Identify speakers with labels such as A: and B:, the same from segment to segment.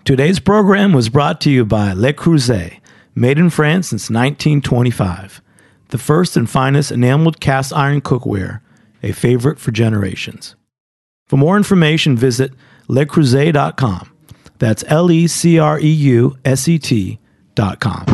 A: Today's program was brought to you by Le Creuset, made in France since 1925. The first and finest enameled cast iron cookware, a favorite for generations. For more information, visit lecreuset.com. That's LECREUSET.com.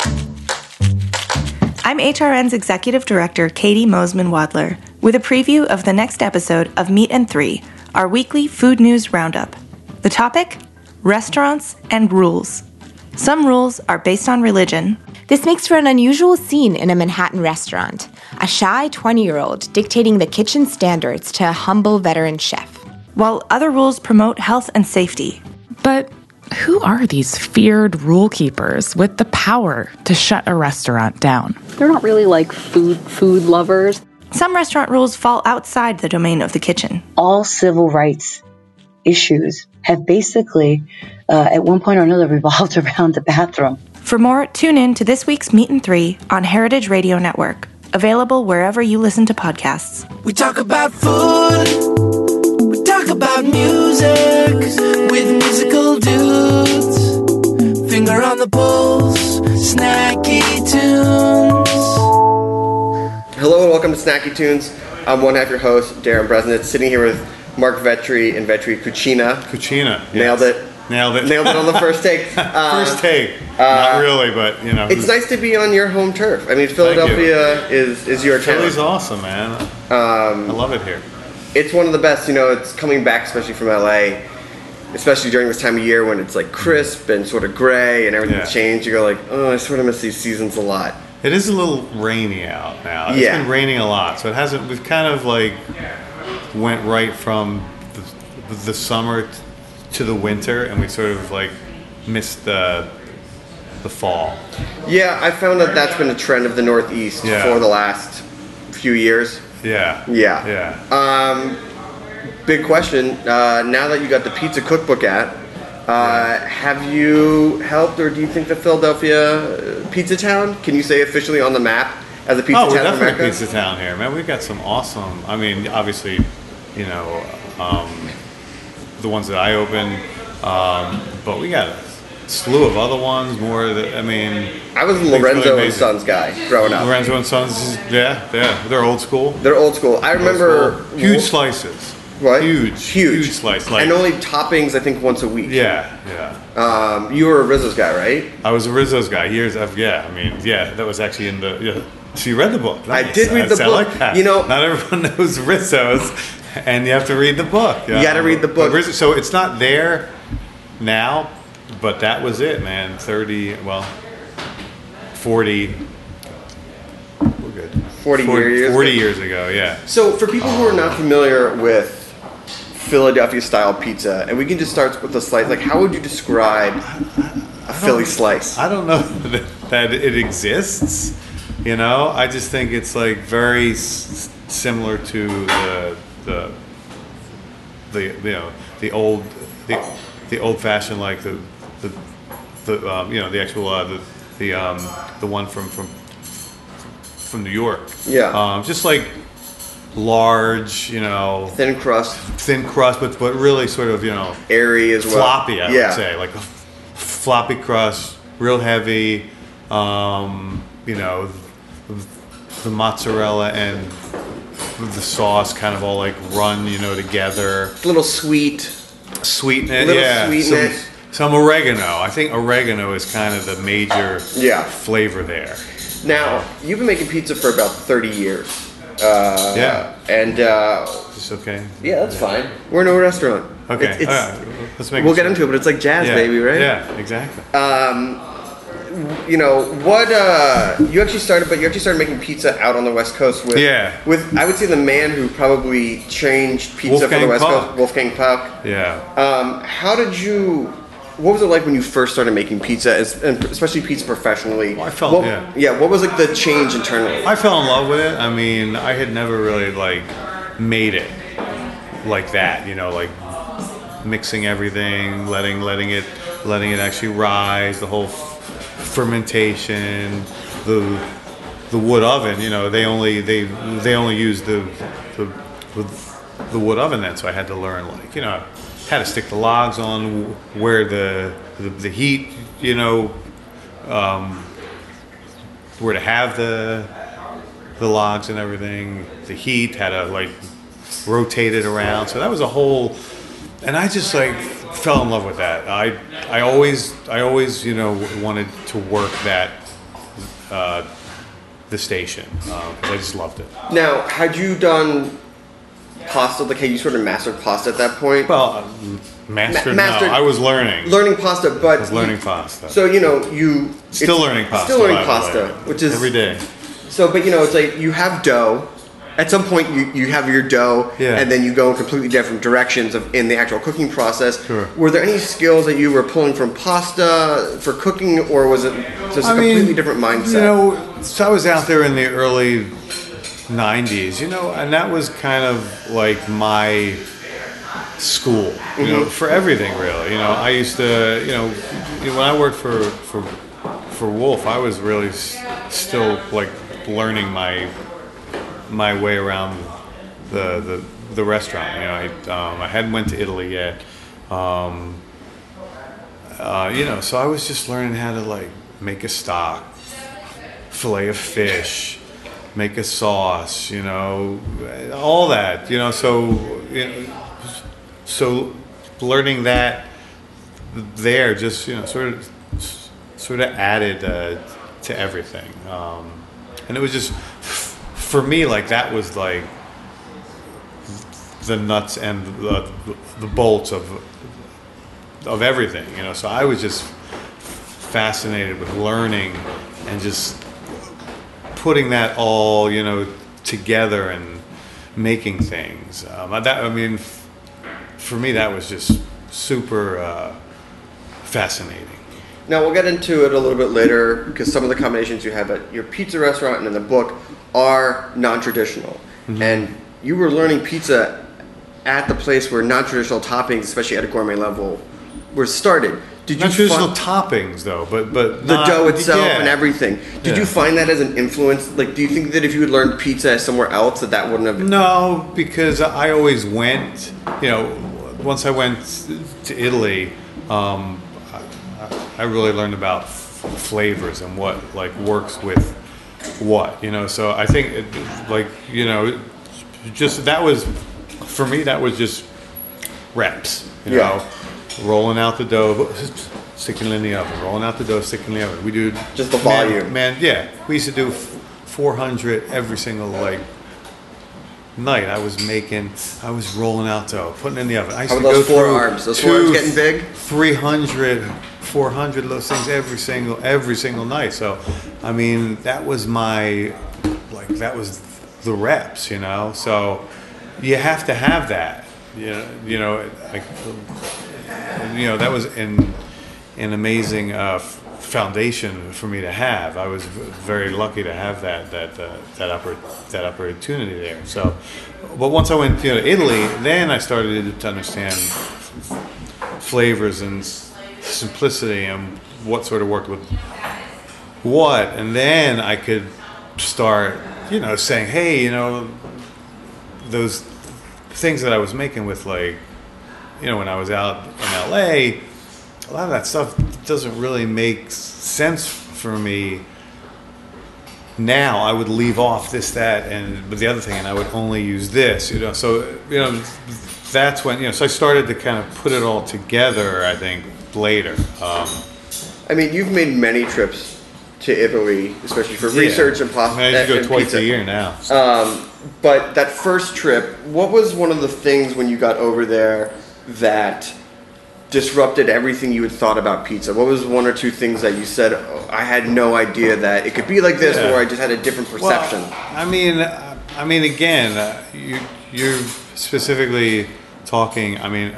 B: I'm HRN's Executive Director, Katie Mosman-Wadler, with a preview of the next episode of Meat and Three, our weekly food news roundup. The topic? Restaurants and rules. Some rules are based on religion.
C: This makes for an unusual scene in a Manhattan restaurant. A shy 20-year-old dictating the kitchen standards to a humble veteran chef.
B: While other rules promote health and safety.
D: But who are these feared rule keepers with the power to shut a restaurant down?
E: They're not really like food lovers.
B: Some restaurant rules fall outside the domain of the kitchen.
F: All civil rights issues have basically, at one point or another, revolved around the bathroom.
B: For more, tune in to this week's Meat and Three on Heritage Radio Network, available wherever you listen to podcasts.
G: We talk about food, we talk about music, with musical dudes. Finger on the pulse, snacky tunes.
H: Hello and welcome to Snacky Tunes. I'm one half your host, Darren Bresnitz, sitting here with Mark Vetri and Vetri Cucina.
I: Cucina, yes.
H: Nailed it on the first take.
I: First take. Not really, but you know.
H: It's nice to be on your home turf. I mean, Philadelphia is your town.
I: Philly's awesome, man. I love it here.
H: It's one of the best. You know, it's coming back, especially from LA, especially during this time of year when it's like crisp and sort of gray and everything's changed. You go like, oh, I sort of miss these seasons a lot.
I: It is a little rainy out now. It's been raining a lot, so it hasn't. We've kind of like went right from the summer to the winter, and we sort of like missed the fall. Yeah,
H: I found that that's been a trend of the Northeast for the last few years.
I: Yeah.
H: Big question. Now that you got the pizza cookbook out, have you helped, or do you think the Philadelphia pizza town? Can you say officially on the map as a pizza town?
I: We're definitely
H: America?
I: a pizza town here, man. We've got some awesome. I mean, obviously, you know, the ones that I opened, but we got a slew of other ones. I
H: was a Lorenzo and Sons guy growing up.
I: Lorenzo and Sons, they're old school.
H: I remember
I: huge slices.
H: What?
I: Huge slice. Like,
H: and only toppings, I think, once a week.
I: Yeah.
H: You were a Rizzo's guy, right?
I: I was a Rizzo's guy. That was actually in the. So you read the book? Nice.
H: I did read the book.
I: Like that.
H: You know,
I: not everyone knows Rizzo's, and you have to read the book.
H: You got to read the book.
I: So it's not there now, but that was it, man. 40. We're good.
H: 40
I: years ago, yeah.
H: So for people who are not familiar with Philadelphia style pizza, and we can just start with the slice, like how would you describe a Philly slice?
I: I don't know that it exists. You know, I just think it's like very similar to the old fashioned, like the one from New York.
H: Yeah.
I: Just like large, you know,
H: thin crust,
I: but really sort of, you know,
H: airy as well.
I: Floppy, I would say, like a floppy crust, real heavy. You know, the mozzarella and the sauce kind of all like run, you know, together.
H: A little sweetness.
I: Some oregano. I think oregano is kind of the major flavor there.
H: Now, you've been making pizza for about 30 years. And
I: it's okay.
H: Yeah, that's fine. We're in a restaurant.
I: Okay.
H: We'll get into it, but it's like jazz, baby, right?
I: Yeah, exactly.
H: You know what? You actually started making pizza out on the West Coast with I would say the man who probably changed pizza for the West Coast, Wolfgang Puck.
I: Yeah.
H: What was it like when you first started making pizza, and especially pizza professionally?
I: Well, I felt
H: what was like the change internally?
I: I fell in love with it. I mean, I had never really like made it like that. You know, like mixing everything, letting it actually rise, the whole fermentation, the wood oven. You know, they only use the wood oven then, so I had to learn, like, you know, how to stick the logs on, where the heat, you know, where to have the logs and everything, the heat, how to like rotate it around. So that was a whole, and I just like fell in love with that. I always you know wanted to work that the station because I just loved it.
H: Now, had you done pasta? Like, had you sort of mastered pasta at that point?
I: Well, mastered. No, I was learning
H: pasta, but
I: I was learning pasta.
H: So you know you
I: still learning pasta,
H: which is
I: every day.
H: So, but you know, it's like you have dough. At some point, you have your dough, and then you go in completely different directions in the actual cooking process.
I: Sure.
H: Were there any skills that you were pulling from pasta for cooking, or was it just a completely different mindset?
I: You know, so I was out there in the early 90s, you know, and that was kind of like my school, you know, for everything really. You know, I used to, you know, when I worked for Wolf, I was really still like learning my way around the restaurant. You know, I hadn't went to Italy yet. You know, so I was just learning how to like make a stock, fillet of fish, make a sauce, you know, all that, you know. So learning that there just, you know, sort of added to everything, and it was just for me like that was like the nuts and the bolts of everything, you know. So I was just fascinated with learning and just putting that all, you know, together and making things. For me, that was just super fascinating.
H: Now, we'll get into it a little bit later because some of the combinations you have at your pizza restaurant and in the book are non-traditional. Mm-hmm. And you were learning pizza at the place where non-traditional toppings, especially at a gourmet level, were started.
I: Did you traditional toppings though, but
H: the dough itself and everything. Did you find that as an influence? Like, do you think that if you had learned pizza somewhere else, that wouldn't have?
I: No, because I always went. You know, once I went to Italy, I really learned about flavors and what like works with what. You know, so I think you know, just that was for me. That was just reps. You know. Rolling out the dough, sticking it in the oven. Rolling out the dough, sticking it in the oven. We do
H: just the volume.
I: Man, we used to do 400 every single like night. I was rolling out dough, putting it in the oven. I used
H: How
I: to
H: were
I: go
H: those forearms? Those forearms getting big?
I: 300, 400 of those things every single night. So, I mean, that was that was the reps, you know. So, you have to have that. You know, like. You know, that was an amazing foundation for me to have. I was very lucky to have that opportunity there. So, but once I went to Italy, then I started to understand flavors and simplicity and what sort of worked with what, and then I could start, you know, saying, hey, you know, those things that I was making with like. You know, when I was out in LA, a lot of that stuff doesn't really make sense for me. Now I would leave off this, that, but the other thing, and I would only use this. You know, so you know, that's when So I started to kind of put it all together. I think later.
H: I mean, you've made many trips to Italy, especially for research and pasta.
I: I go twice a year now.
H: But that first trip, what was one of the things when you got over there that disrupted everything you had thought about pizza? What was one or two things that you said, I had no idea that it could be like this, or I just had a different perception?
I: Well, I mean, again, you're specifically talking. I mean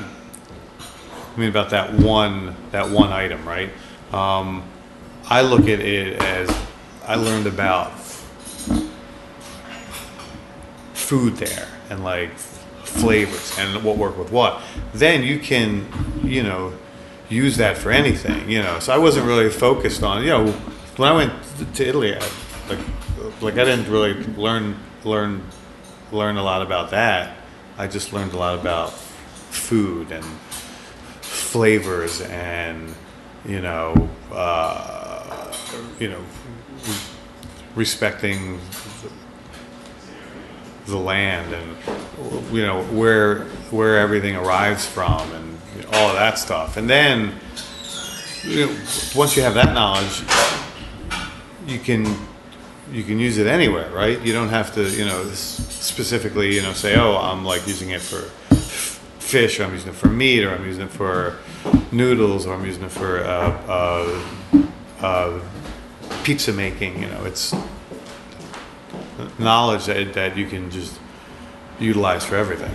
I: about that one item, right? I look at it as I learned about food there and like. Flavors and what work with what, then you can, you know, use that for anything, you know. So I wasn't really focused on, you know, when I went to Italy, I didn't really learn a lot about that. I just learned a lot about food and flavors and respecting the land and where everything arrives from and all of that stuff. And then once you have that knowledge, you can use it anywhere, right? You don't have to specifically say, oh, I'm like using it for fish, or I'm using it for meat, or I'm using it for noodles, or I'm using it for pizza making. It's knowledge that you can just utilize for everything.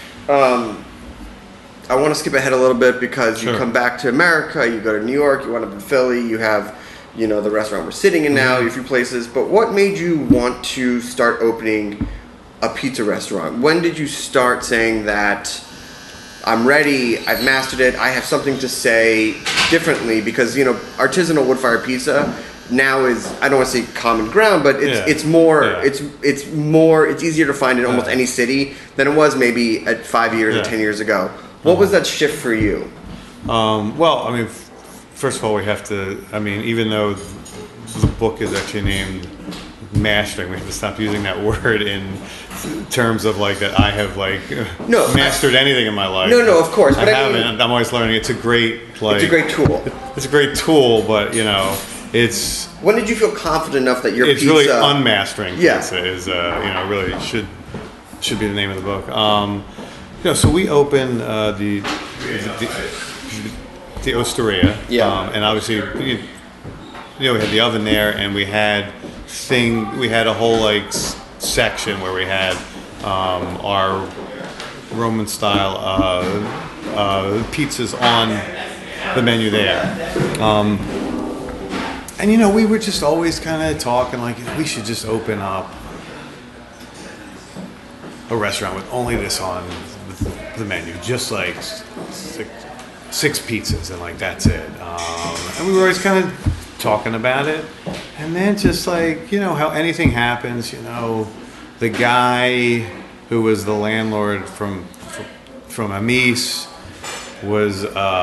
H: I want to skip ahead a little bit because you come back to America, you go to New York, you wind up in Philly, you have the restaurant we're sitting in now, a few places. But what made you want to start opening a pizza restaurant? When did you start saying that I'm ready, I've mastered it, I have something to say differently? Because artisanal wood-fired pizza now is, I don't want to say common ground, but it's easier to find in almost any city than it was maybe at 5 years or 10 years ago. What was that shift for you?
I: Well, I mean, first of all, we have to, even though the book is actually named Mastering, we have to stop using that word in terms of like that I have mastered anything in my life.
H: No, of course. But
I: I haven't. I'm always learning. It's a great
H: it's a great tool.
I: It's a great tool, but it's.
H: When did you feel confident enough that your
I: pizza? It's really unmastering.
H: Yeah.
I: Pizza is really should be the name of the book. So we opened the Osteria. Yeah. And obviously, we had the oven there, and we had a whole section where we had our Roman style pizzas on the menu there. And we were just always kind of talking we should just open up a restaurant with only this on the menu, just six pizzas and that's it. And we were always kind of talking about it, and then just how anything happens. The guy who was the landlord from Amis was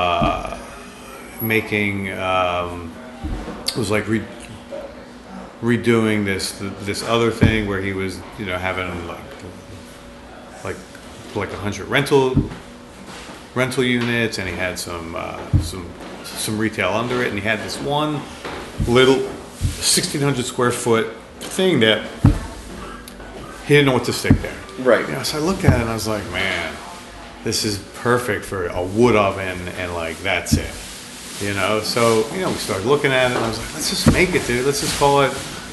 I: making was redoing this other thing where he was having like 100 rental units, and he had some retail under it, and he had this one little 1,600 square foot thing that he didn't know what to stick there.
H: Right.
I: So I looked at it and I was like, man, this is perfect for a wood oven, and that's it. So we started looking at it, and I was like, let's just make it, dude. Let's just call it,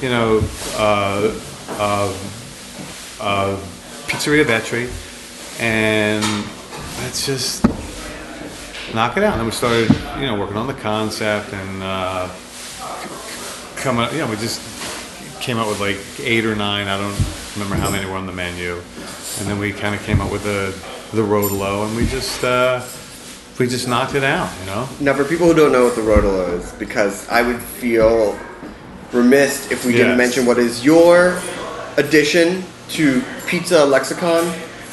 I: Pizzeria Vetri, and let's just knock it out. And then we started, working on the concept and coming up. We just came up with 8 or 9. I don't remember how many were on the menu, and then we kind of came up with the Rodolo, and we just knocked it out.
H: Now, for people who don't know what the Rodolo is, because I would feel remiss if we didn't mention what is your addition to Pizza Lexicon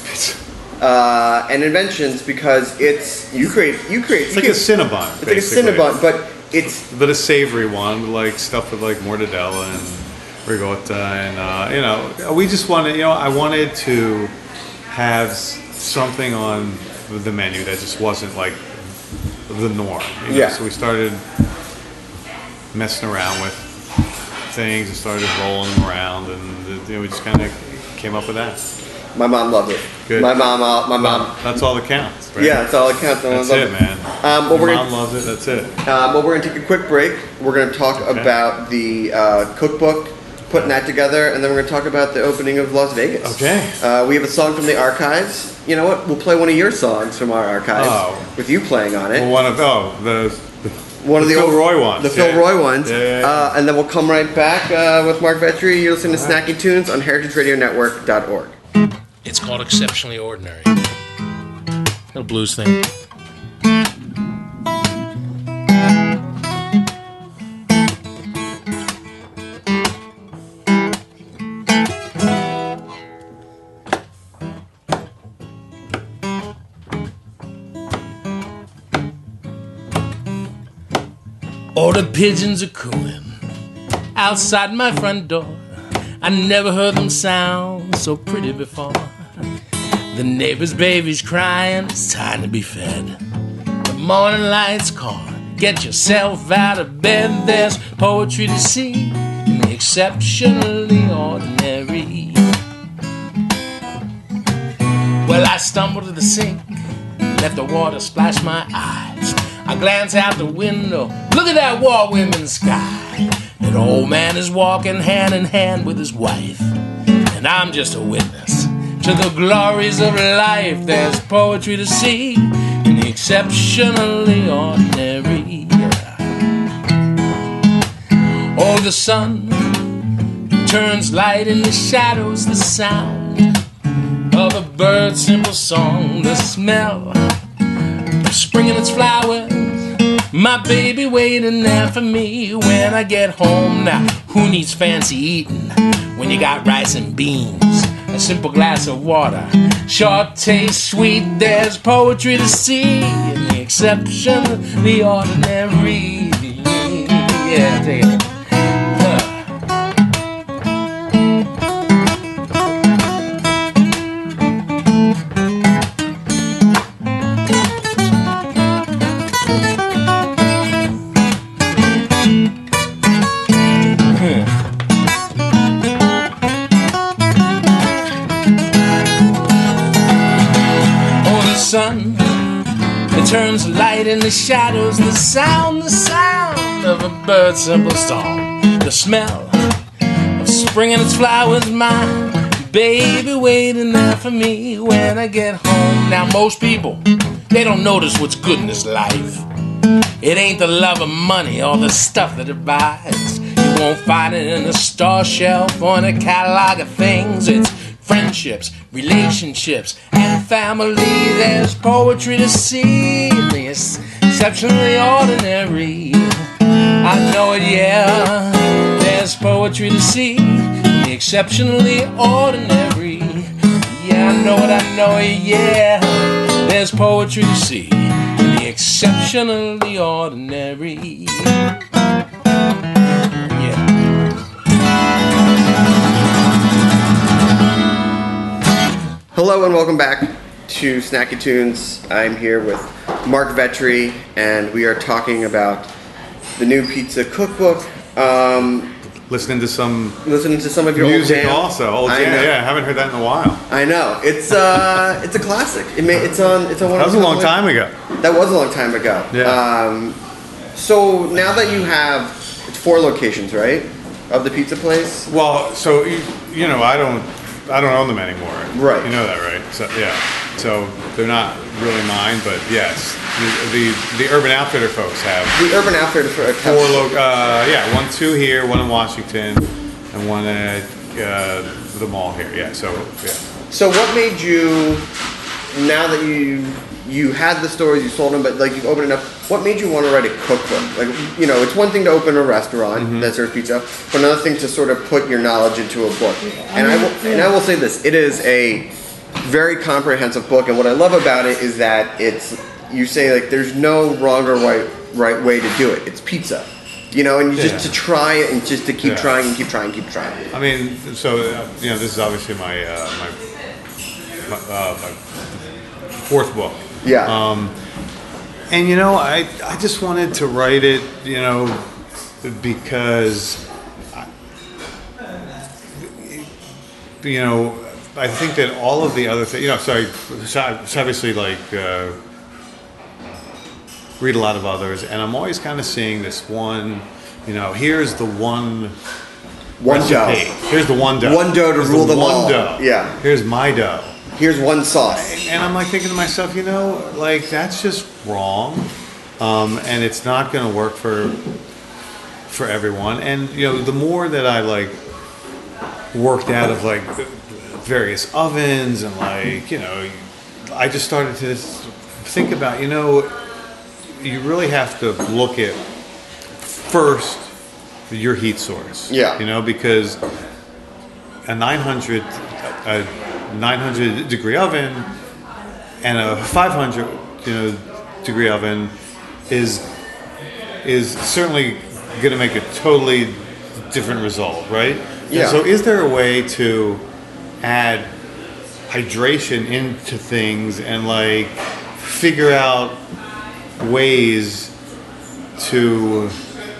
H: and Inventions, because you create
I: it's like a Cinnabon.
H: It's basically like a Cinnabon, but
I: a savory one, stuff with mortadella and ricotta, and we just wanted, I wanted to have something on the menu that just wasn't the norm. So we started messing around with things and started rolling them around, and we just kind of came up with that.
H: My mom loved it.
I: Good.
H: My mom.
I: That's all that counts, right?
H: Yeah, that's all that counts.
I: That's it, man. Mom loves it. That's it.
H: We're going to take a quick break. We're going to talk about the cookbook, putting that together, and then we're going to talk about the opening of Las Vegas.
I: Okay.
H: We have a song from the archives. You know what? We'll play one of your songs from our archives with you playing on it.
I: Well, one of the
H: Phil
I: Roy ones.
H: The Phil Roy ones.
I: Yeah.
H: And then we'll come right back with Mark Vetri. You're listening to Snacky Tunes on heritageradionetwork.org.
J: It's called Exceptionally Ordinary. Little blues thing. All the pigeons are cooing outside my front door. I never heard them sound so pretty before. The neighbor's baby's crying, it's time to be fed. The morning lights call, get yourself out of bed. There's poetry to see in the exceptionally ordinary. Well, I stumbled to the sink, let the water splash my eyes. I glance out the window, look at that war women's sky. An old man is walking hand in hand with his wife, and I'm just a witness to the glories of life. There's poetry to see in the exceptionally ordinary. Oh, the sun turns light in the shadows, the sound of a bird's simple song, the smell of spring and its flowers. My baby waiting there for me when I get home. Now, who needs fancy eating when you got rice and beans? A simple glass of water, sure tastes sweet. There's poetry to see in the exception, the ordinary. Yeah, take it. Sun, it turns light in the shadows, the sound of a bird's simple song, the smell of spring and its flowers. My baby waiting there for me when I get home. Now most people, they don't notice what's good in this life. It ain't the love of money or the stuff that it buys. You won't find it in the store shelf or in a catalog of things. It's friendships, relationships, and family. There's poetry to see in the exceptionally ordinary. I know it, yeah. There's poetry to see in the exceptionally ordinary. Yeah, I know it, yeah. There's poetry to see in the exceptionally ordinary.
H: Hello and welcome back to Snacky Tunes. I'm here with Mark Vetri, and we are talking about the new pizza cookbook.
I: Listening to some
H: of your
I: music
H: old jam.
I: Also. Old jam. Yeah, I haven't heard that in a while.
H: I know it's a classic. It's on one.
I: That was a long time ago.
H: That was a long time ago.
I: Yeah.
H: So now that you have, it's 4 locations, right, of the pizza place.
I: Well, so you know, I don't own them anymore.
H: Right.
I: You know that, right? So yeah. So they're not really mine, but yes, the Urban Outfitter folks have.
H: The Urban Outfitter folks have
I: 2 here, one in Washington, and one at the mall here. Yeah. So yeah.
H: So what made you, now that you had the stores, you sold them, but like you opened it up, what made you want to write a cookbook? Like, you know, it's one thing to open a restaurant that serves pizza, but another thing to sort of put your knowledge into a book. And I will say this, it is a very comprehensive book, and what I love about it is that you say like there's no wrong or right way to do it. It's pizza. You know, and you just to try it and just to keep trying and keep trying.
I: I mean, so you know, this is obviously my my 4th book.
H: Yeah.
I: And you know, I just wanted to write it, you know, because you know, I think that all of the other things, you know, so obviously like read a lot of others, and I'm always kind of seeing this one, you know, here's the one recipe.
H: Dough.
I: Here's the one dough.
H: One dough to rule them all.
I: Dough.
H: Yeah.
I: Here's my dough.
H: Here's one sauce.
I: And I'm like thinking to myself, you know, like that's just wrong. And it's not going to work for everyone. And, you know, the more that I like worked out of like various ovens and like, you know, I just started to think about, you know, you really have to look at first your heat source.
H: Yeah.
I: You know, because a 900 degree oven and a 500 degree oven is is certainly going to make a totally different result, right?
H: Yeah.
I: And so is there a way to add hydration into things and like figure out ways to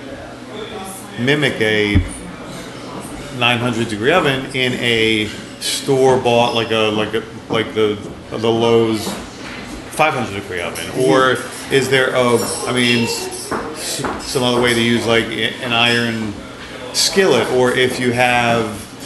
I: mimic a 900 degree oven in a store bought like the Lowe's 500 degree oven? Or is there some other way to use like an iron skillet? Or if you have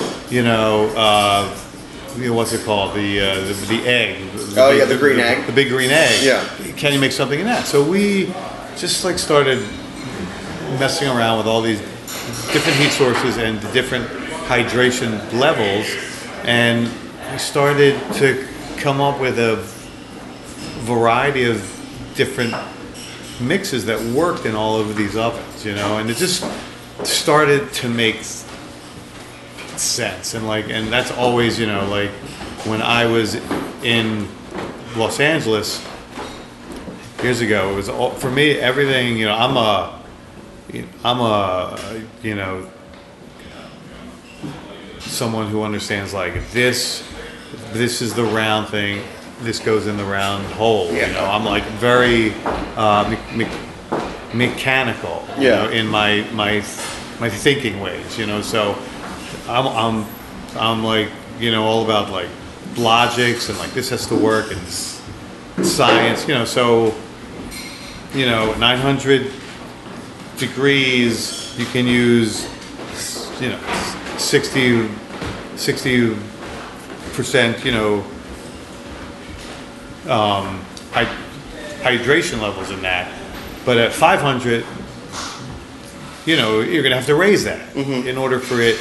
I: what's it called, the egg,
H: the green egg,
I: the big green egg,
H: yeah,
I: can you make something in that? So we just like started messing around with all these different heat sources and the different hydration levels, and we started to come up with a variety of different mixes that worked in all of these ovens, and it just started to make sense. And that's always, like when I was in Los Angeles years ago, it was all, for me, everything, I'm a someone who understands like this is the round thing, this goes in the round hole. I'm like very mechanical, in my thinking ways. So I'm like all about like logics and like this has to work and science. So 900 degrees, you can use 60% hydration levels in that, but at 500 you're gonna have to raise that in order for it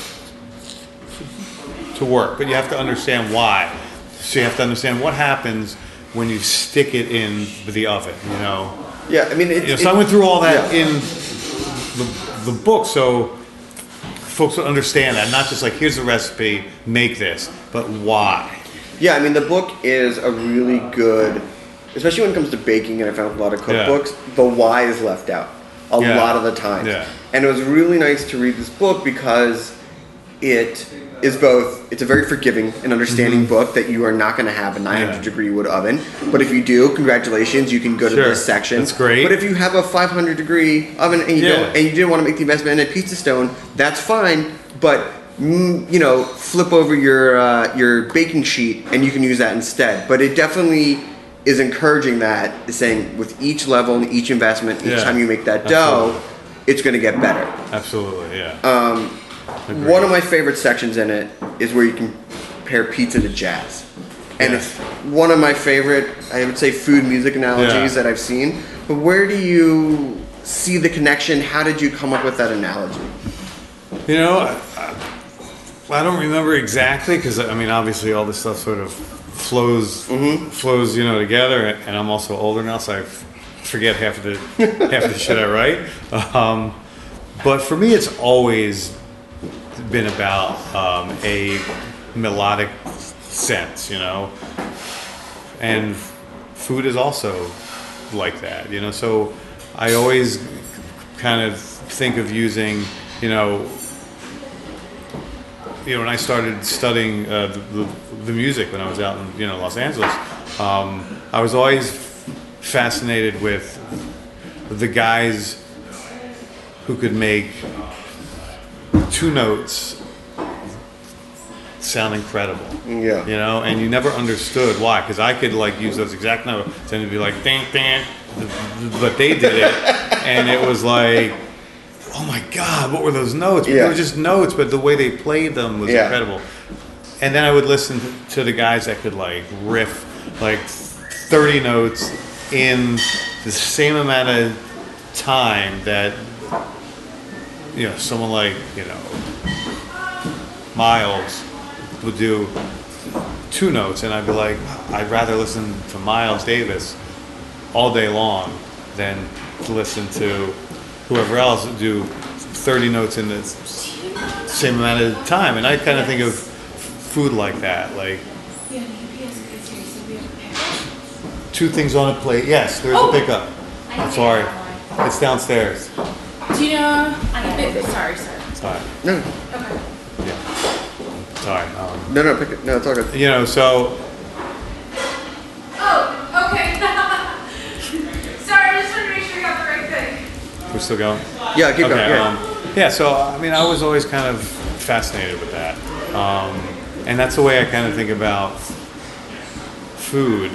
I: to work. But you have to understand why. So you have to understand what happens when you stick it in the oven.
H: Yeah, I mean,
I: so I went through all that in the book, so folks would understand that, not just like here's the recipe, make this, but why.
H: Yeah, I mean, the book is a really good, especially when it comes to baking, and I found a lot of cookbooks, the why is left out a lot of the time. Yeah. And it was really nice to read this book because it is both, it's a very forgiving and understanding book that you are not going to have a 900 degree wood oven. But if you do, congratulations, you can go to this section.
I: That's great.
H: But if you have a 500 degree oven and you didn't want to make the investment in a pizza stone, that's fine. But flip over your baking sheet and you can use that instead. But it definitely is encouraging that, is saying with each level and each investment, each time you make that dough, it's going to get better.
I: Absolutely, yeah.
H: One of my favorite sections in it is where you can compare pizza to jazz. And it's one of my favorite, I would say, food music analogies that I've seen. But where do you see the connection? How did you come up with that analogy?
I: I don't remember exactly because, I mean, obviously all this stuff sort of flows together. And I'm also older now, so I forget half of the shit I write. But for me, it's always been about a melodic sense, and food is also like that, so I always kind of think of using, when I started studying the music when I was out in Los Angeles, I was always fascinated with the guys who could make two notes sound incredible. And you never understood why, because I could like use those exact notes and it'd be like ding ding, but they did it and it was like, oh my god, what were those notes? They were just notes, but the way they played them was incredible. And then I would listen to the guys that could like riff like 30 notes in the same amount of time that someone like, Miles would do two notes, and I'd be like, I'd rather listen to Miles Davis all day long than to listen to whoever else do 30 notes in the same amount of time. And I kind of think of food like that, like two things on a plate. Yes, there's a pickup. I'm sorry. It's downstairs.
C: Tina, sorry.
I: Sorry.
H: No.
C: Okay.
I: Yeah. Sorry.
H: No, pick it. No, it's all good.
I: You know, so.
C: Oh, okay. Sorry, I just wanted to make sure you got the right thing.
I: We're still going?
H: Yeah, keep going. Yeah.
I: So, I mean, I was always kind of fascinated with that. And that's the way I kind of think about food.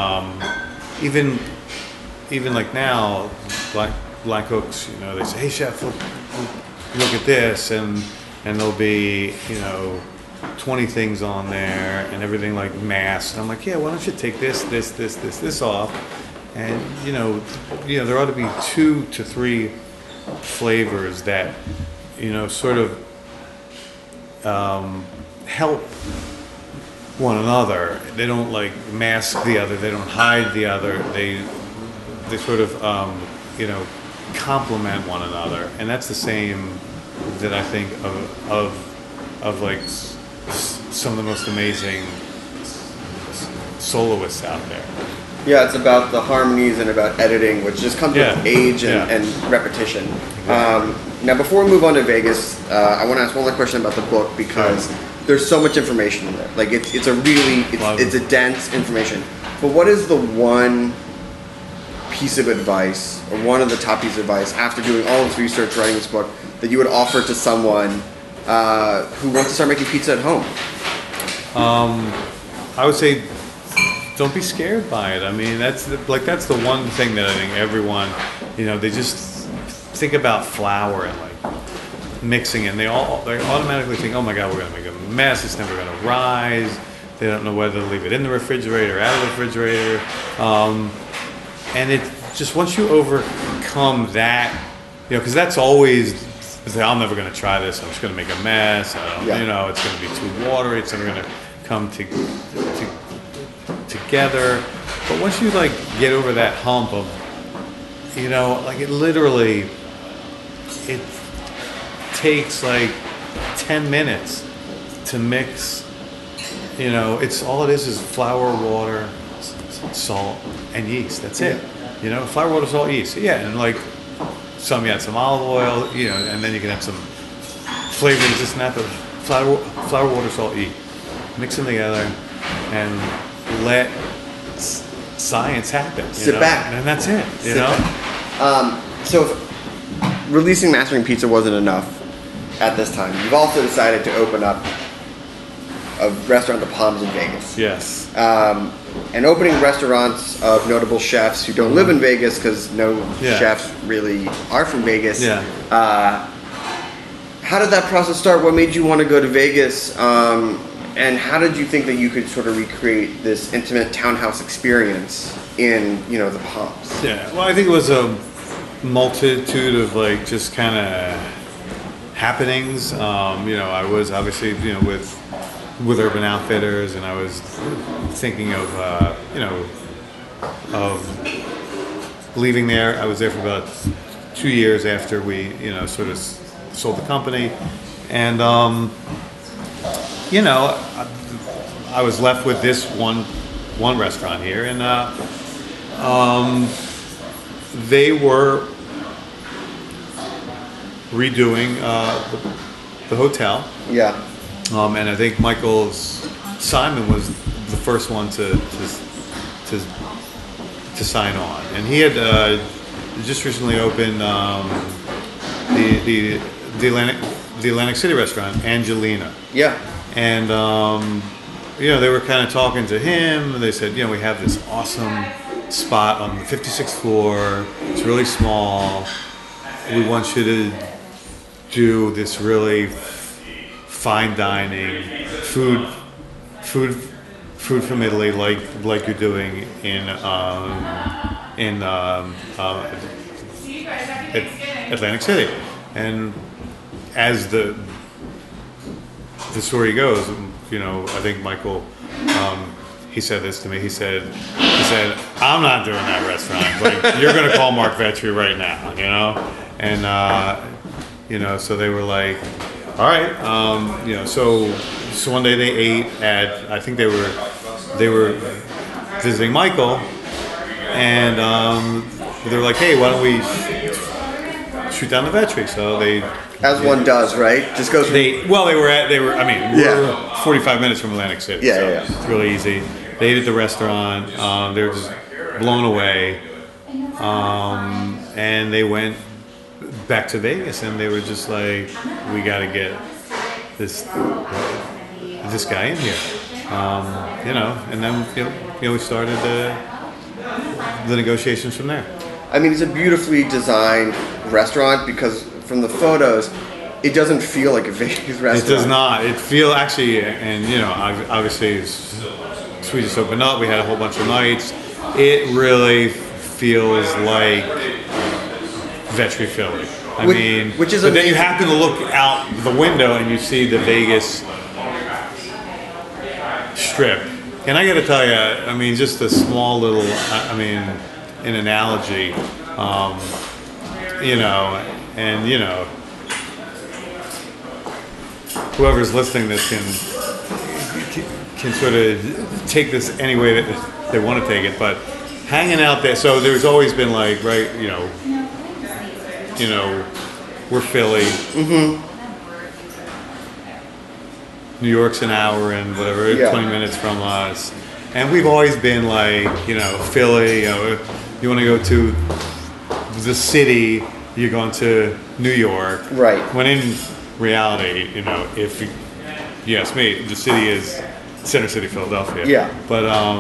I: Even like now, black cooks, you know, they say, hey, chef, look at this. And there'll be, 20 things on there and everything like mass. And I'm like, yeah, why don't you take this off? And, there ought to be 2 to 3 flavors that, sort of help one another. They don't like mask the other. They don't hide the other. They sort of, complement one another. And that's the same that I think of like some of the most amazing soloists out there.
H: Yeah, it's about the harmonies and about editing, which just comes with age and repetition. Now, before we move on to Vegas, I want to ask one more question about the book because there's so much information in there. Like it's a dense information. But what is the one piece of advice, or one of the top pieces of advice, after doing all this research, writing this book, that you would offer to someone who wants to start making pizza at home?
I: I would say, don't be scared by it. I mean, that's the one thing that I think everyone, they just think about flour and like mixing, and they automatically think, oh my God, we're going to make a mess. It's never going to rise. They don't know whether to leave it in the refrigerator or out of the refrigerator. And it just, once you overcome that, because that's always, I'm never going to try this. I'm just going to make a mess. It's going to be too watery. It's never going to come together. But once you like get over that hump of, like it takes like 10 minutes to mix. It's all it is flour, water, salt, and yeast. That's it. Flour, water, salt, yeast. Yeah, and like some olive oil. And then you can have some flavorings. This and that. But flour, water, salt, yeast. Mix them together and let science happen.
H: Sit back,
I: and that's it.
H: So if releasing Mastering Pizza wasn't enough at this time, you've also decided to open up a restaurant, The Palms in Vegas.
I: Yes.
H: And opening restaurants of notable chefs who don't live in Vegas, because no chefs really are from Vegas.
I: Yeah.
H: How did that process start? What made you want to go to Vegas? And how did you think that you could sort of recreate this intimate townhouse experience in, the Palms?
I: Yeah. Well, I think it was a multitude of like just kind of happenings. I was obviously, with Urban Outfitters, and I was thinking of, of leaving there. I was there for about 2 years after we, sort of sold the company. And, I was left with this one restaurant here, and they were redoing the hotel.
H: Yeah.
I: And I think Simon was the first one to sign on, and he had just recently opened the Atlantic City restaurant, Angelina.
H: Yeah.
I: And they were kind of talking to him. They said, we have this awesome spot on the 56th floor. It's really small. We want you to do this really fine dining, food from Italy, like you're doing in Atlantic City. And as the story goes, I think Michael, he said this to me. He said, I'm not doing that restaurant. Like, you're going to call Mark Vetri right now, And so they were like, all right, so one day they ate at, I think they were visiting Michael, and they were like, hey, why don't we shoot down the Vetri. So they,
H: as one does, right? Just goes.
I: They were. I mean, we're 45 minutes from Atlantic City. So it's really easy. They ate at the restaurant. They were just blown away, and they went back to Vegas, and they were just like, we got to get this guy in here, and then we started the negotiations from there.
H: I mean, it's a beautifully designed restaurant because from the photos, it doesn't feel like a Vegas restaurant.
I: It does not. It feels actually, and obviously, we just opened up. We had a whole bunch of nights. It really feels like Vetri Philly. But then you happen to look out the window and you see the Vegas Strip. And I got to tell you, I mean, just a small little, an analogy, whoever's listening to this can sort of take this any way that they want to take it, but hanging out there, so there's always been like, right, we're Philly.
H: Mm-hmm.
I: New York's an hour and whatever, 20 minutes from us. And we've always been like, Philly, you want to go to the city, you're going to New York.
H: Right.
I: When in reality, if you ask me, the city is Center City, Philadelphia.
H: Yeah.
I: But,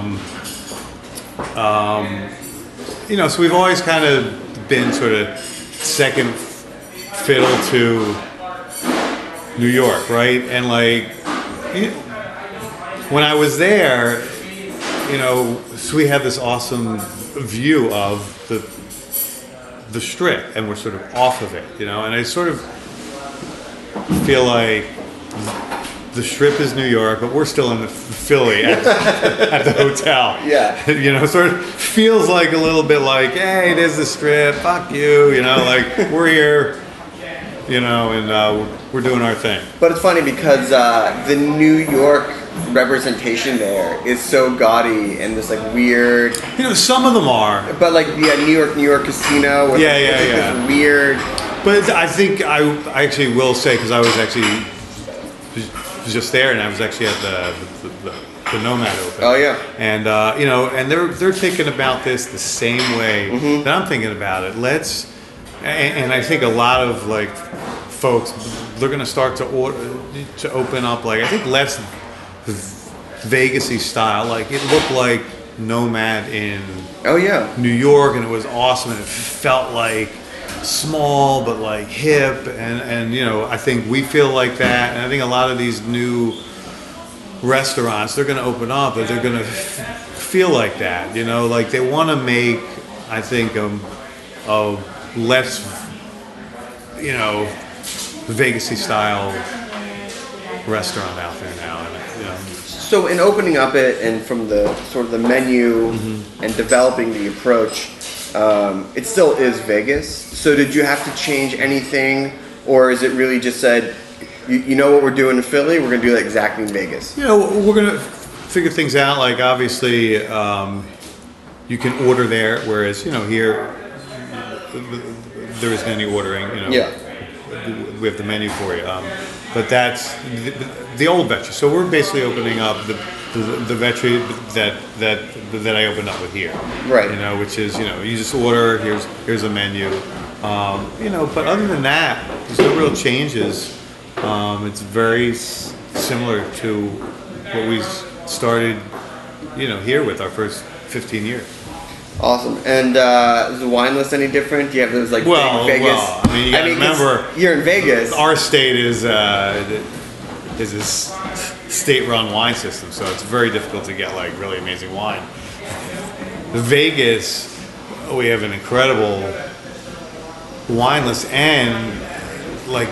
I: so we've always kind of been sort of second fiddle to New York, right? And like, when I was there, so we had this awesome view of the Strip, and we're sort of off of it, and I sort of feel like the Strip is New York, but we're still in Philly at the hotel.
H: Yeah.
I: Sort of feels like a little bit like, hey, there's the Strip, fuck you, like we're here, and we're doing our thing.
H: But it's funny because the New York representation there is so gaudy and this like weird.
I: Some of them are.
H: But like, New York Casino. With this weird.
I: But I think I actually will say, because I was actually just there, and I was actually at the Nomad Open.
H: Oh yeah.
I: And and they're thinking about this the same way that I'm thinking about it. And I think a lot of like folks, they're going to start to open up, like I think less Vegas-y style. Like it looked like Nomad in New York, and it was awesome, and it felt like small but like hip, and I think we feel like that, and I think a lot of these new restaurants, they're going to open up, but they're going to feel like that, like they want to make, I think, a less Vegas-y style restaurant out there now.
H: So in opening up it, and from the sort of the menu and developing the approach, it still is Vegas. So did you have to change anything, or is it really just said, you know what we're doing in Philly, we're going to do that exactly in Vegas?
I: We're going to figure things out. Like obviously, you can order there, whereas here there isn't any ordering. We have the menu for you. But that's the old Vetri. So we're basically opening up the Vetri that I opened up with here.
H: Right.
I: Which is, you just order, here's a menu. But other than that, there's no real changes. It's very similar to what we started, here with our first 15 years.
H: Awesome. And is the wine list any different? Do you have those like big Vegas?
I: Well, I mean, you gotta remember,
H: you're in Vegas.
I: Our state is a state-run wine system, so it's very difficult to get like really amazing wine. Vegas, we have an incredible wine list, and like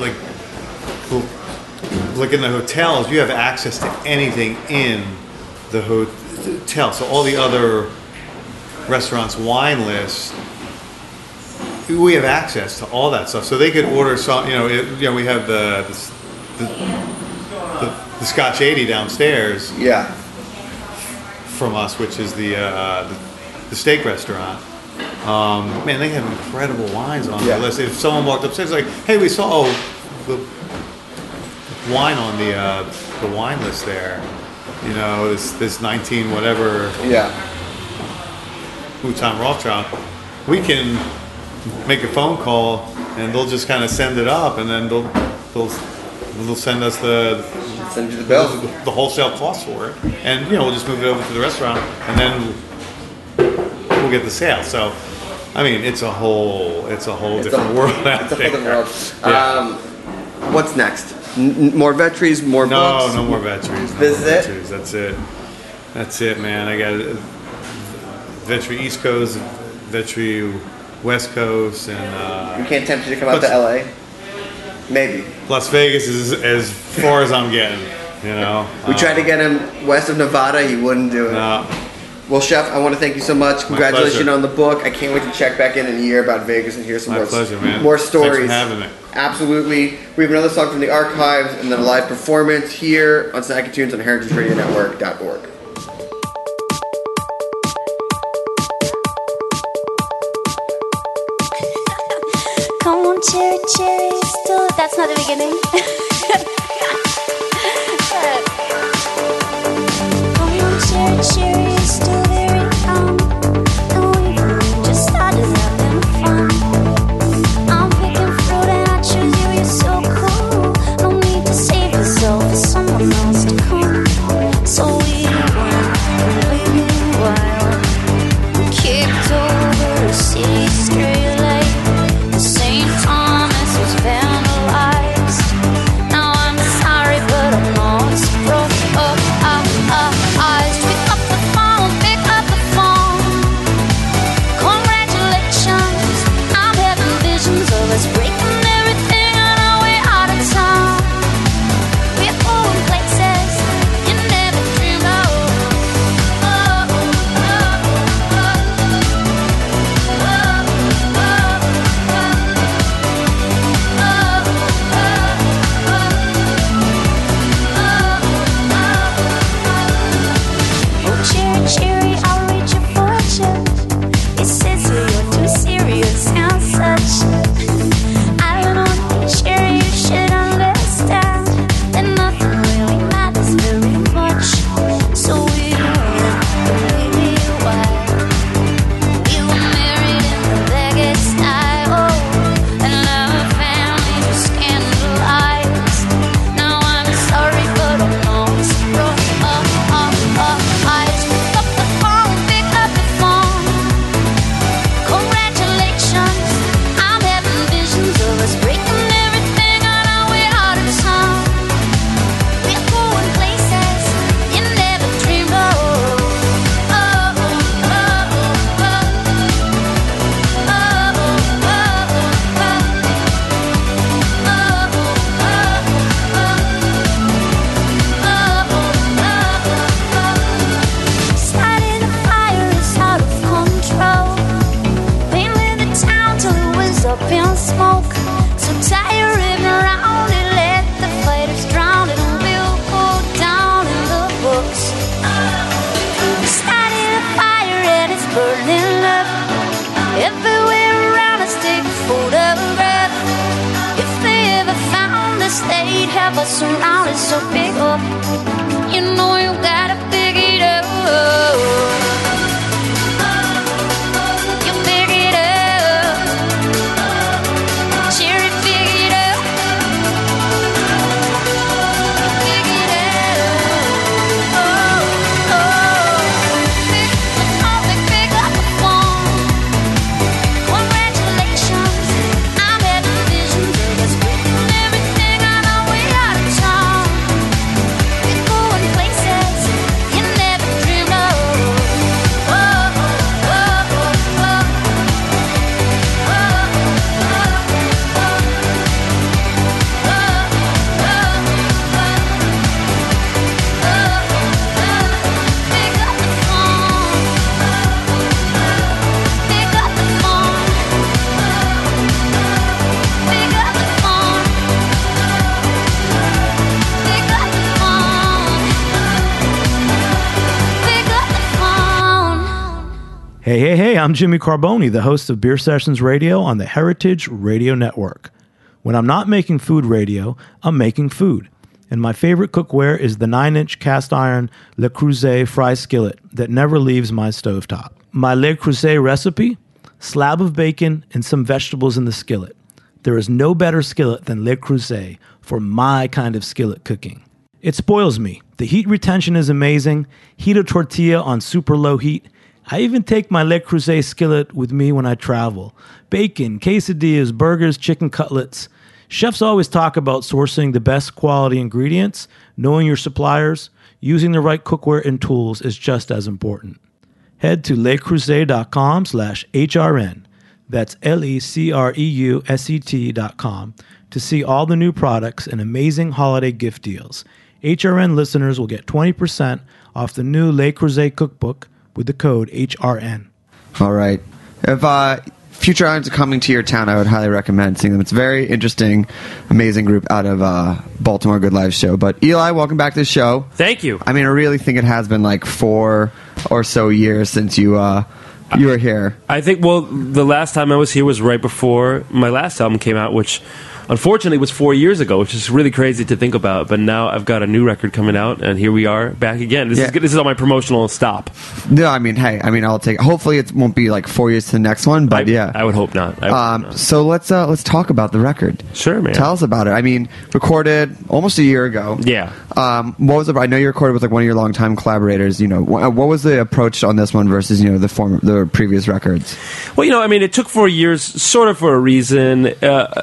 I: in the hotels, you have access to anything in the hotel. So all the other restaurants' wine list, we have access to all that stuff. So they could order some. We have the Scotch 80 downstairs.
H: Yeah.
I: From us, which is the steak restaurant. Man, they have incredible wines on their list. If someone walked upstairs, like, hey, we saw the wine on the wine list there. You know, this 19 whatever.
H: Yeah.
I: Bhutan Rothschild. We can make a phone call and they'll just kind of send it up, and then they'll send us
H: send you the bill,
I: the wholesale cost for it, and you know, we'll just move it over to the restaurant, and then we'll get the sale. So, I mean, it's a whole different world out there.
H: World. Yeah. What's next? More Vetries, more books?
I: No more Vetries.
H: This is it?
I: That's it, man. I got Vetri East Coast, Vetri West Coast, and
H: you can't tempt you to come out to LA? Maybe.
I: Las Vegas is as far as I'm getting, you know.
H: We tried to get him west of Nevada, he wouldn't do it.
I: No.
H: Well, Chef, I want to thank you so much. Congratulations on the book. I can't wait to check back in a year about Vegas and hear some more stories.
I: Thanks for having me.
H: Absolutely. We have another song from the archives and then a live performance here on Snacky Tunes on heritageradionetwork.org.
K: Come on, cherry, cherry, still. That's not the beginning. Come on, cherry, cherry, still very young. And we just started having fun. I'm picking fruit and I choose you, you're so cool. No need to save yourself for someone else to come. So we went really wild. Kicked over a city straight like St. Thomas was vandalized. Now I'm sorry, but I know it's broke up our eyes. Pick up the phone, pick up the phone. Congratulations, I'm having visions of us breaking everything on our way out of town. We're going places you never dreamed of. Oh, cherry, cherry, I'll read your fortune. It says here you're too serious and such. I don't know, cherry, you should understand that nothing really matters very much. So we went really wild. We were married in the Vegas style, and our family was scandalized. Now I'm sorry, but I know it's broke up our eyes. Pick up the phone, pick up the phone. Congratulations, I'm having visions of us breaking everything on our way out of town. We're going places you never dreamed of. Starting a fire is out of control. Been with the town till it was up in smoke. So tired of around it, let the fighters drown it, and we'll go down in the books. Starting a fire and it's burning up. Everywhere around us, take a photograph. If they ever found us, they'd have us surrounded. So pick up, you know you gotta pick it up. You pick it up, cherry, pick it up. Pick it up. Oh, pick up the phone. Congratulations, I'm having visions of us breaking everything on our way out of town. We're going places you never dreamed of. Pick up the phone. Pick up the phone. Pick up the phone. Pick up the phone. Pick up the phone.
A: Hey, I'm Jimmy Carboni, the host of Beer Sessions Radio on the Heritage Radio Network. When I'm not making food radio, I'm making food. And my favorite cookware is the 9-inch cast iron Le Creuset fry skillet that never leaves my stovetop. My Le Creuset recipe? Slab of bacon and some vegetables in the skillet. There is no better skillet than Le Creuset for my kind of skillet cooking. It spoils me. The heat retention is amazing. Heat a tortilla on super low heat. I even take my Le Creuset skillet with me when I travel. Bacon, quesadillas, burgers, chicken cutlets. Chefs always talk about sourcing the best quality ingredients, knowing your suppliers, using the right cookware and tools is just as important. Head to lecreuset.com/HRN. That's LECREUSET.com to see all the new products and amazing holiday gift deals. HRN listeners will get 20% off the new Le Creuset cookbook with the code HRN.
L: All right. If future items are coming to your town, I would highly recommend seeing them. It's a very interesting, amazing group out of Baltimore Good Life show. But Eli, welcome back to the show.
M: Thank you.
L: I mean, I really think it has been like 4 or so years since you were here.
M: I think, well, the last time I was here was right before my last album came out, which unfortunately was 4 years ago, which is really crazy to think about. But now I've got a new record coming out, and here we are back again. This is on my promotional stop.
L: No, I mean, hey, I'll take. Hopefully, it won't be like 4 years to the next one, but
M: I would hope not.
L: So let's talk about the record.
M: Sure, man.
L: Tell us about it. I mean, recorded almost a year ago.
M: Yeah.
L: What was it? I know you recorded with like one of your longtime collaborators. You know, what was the approach on this one versus the previous records?
M: Well, I mean, it took 4 years, sort of for a reason.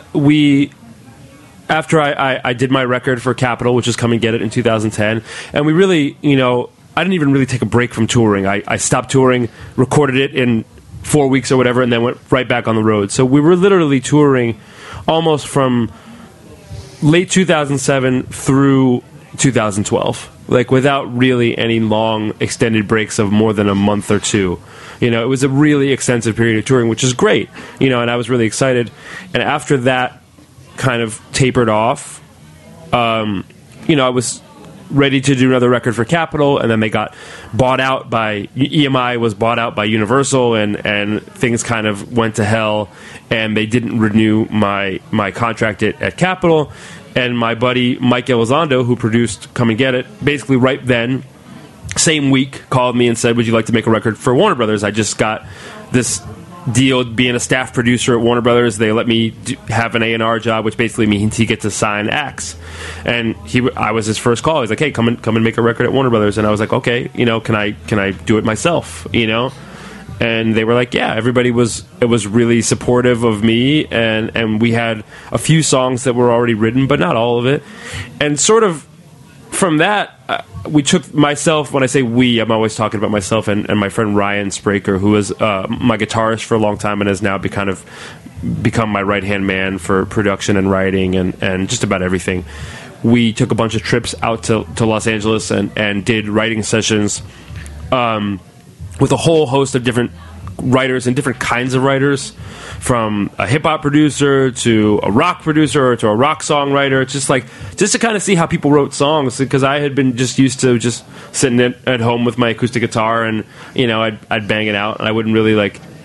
M: After I did my record for Capitol, which is Come and Get It in 2010, and we really, I didn't even really take a break from touring. I stopped touring, recorded it in 4 weeks or whatever, and then went right back on the road. So we were literally touring almost from late 2007 through 2012, like without really any long extended breaks of more than a month or two. It was a really extensive period of touring, which is great, and I was really excited. And after that kind of tapered off, I was ready to do another record for Capitol, and then they got bought out by EMI, was bought out by Universal, and things kind of went to hell, and they didn't renew my contract at Capitol. And my buddy Mike Elizondo, who produced Come and Get It, basically right then, same week, called me and said, would you like to make a record for Warner Brothers? I just got this deal being a staff producer at Warner Brothers. They let me have an A&R job, which basically means he gets to sign acts. And I was his first call. He's like, hey, come and make a record at Warner Brothers. And I was like, okay, can I do it myself? And they were like, yeah. Everybody was really supportive of me, and we had a few songs that were already written, but not all of it. And sort of from that, we took myself, when I say we, I'm always talking about myself and my friend Ryan Spraker, who was my guitarist for a long time and has now become my right-hand man for production and writing and just about everything. We took a bunch of trips out to Los Angeles and did writing sessions with a whole host of different writers and different kinds of writers, from a hip-hop producer to a rock producer to a rock songwriter. It's just to kind of see how people wrote songs, because I had been just used to just sitting at home with my acoustic guitar and I'd bang it out, and I wouldn't really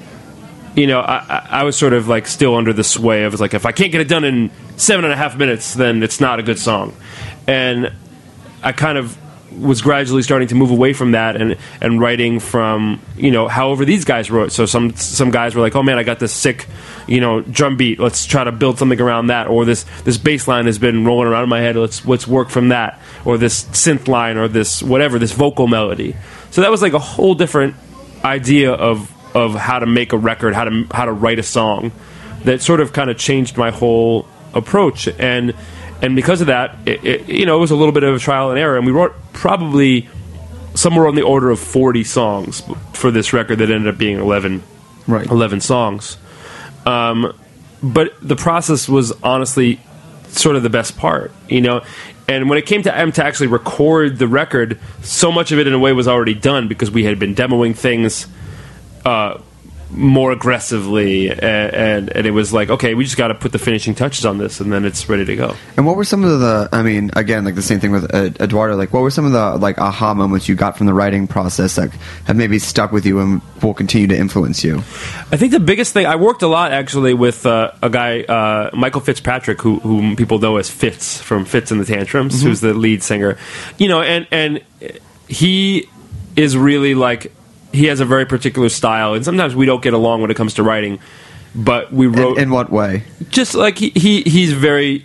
M: I was sort of still under the sway of if I can't get it done in 7.5 minutes, then it's not a good song. And I kind of was gradually starting to move away from that and writing from however these guys wrote. So some guys were like, oh man, I got this sick drum beat, let's try to build something around that, or this bass line has been rolling around in my head, let's work from that, or this synth line, or this whatever, this vocal melody. So that was a whole different idea of how to make a record, how to write a song, that sort of kind of changed my whole approach. And because of that, it was a little bit of a trial and error, and we wrote probably somewhere on the order of 40 songs for this record that ended up being 11 songs. But the process was honestly sort of the best part, And when it came to actually record the record, so much of it in a way was already done, because we had been demoing things more aggressively, and it was like, okay, we just got to put the finishing touches on this, and then it's ready to go.
L: And what were some of the, I mean, again, like the same thing with Eduardo, like what were some of the like aha moments you got from the writing process that have maybe stuck with you and will continue to influence you?
M: I think the biggest thing, I worked a lot actually with a guy, Michael Fitzpatrick, who people know as Fitz from Fitz and the Tantrums, who's the lead singer, and he is really like, he has a very particular style, and sometimes we don't get along when it comes to writing. But we wrote
L: in what way?
M: Just like he's very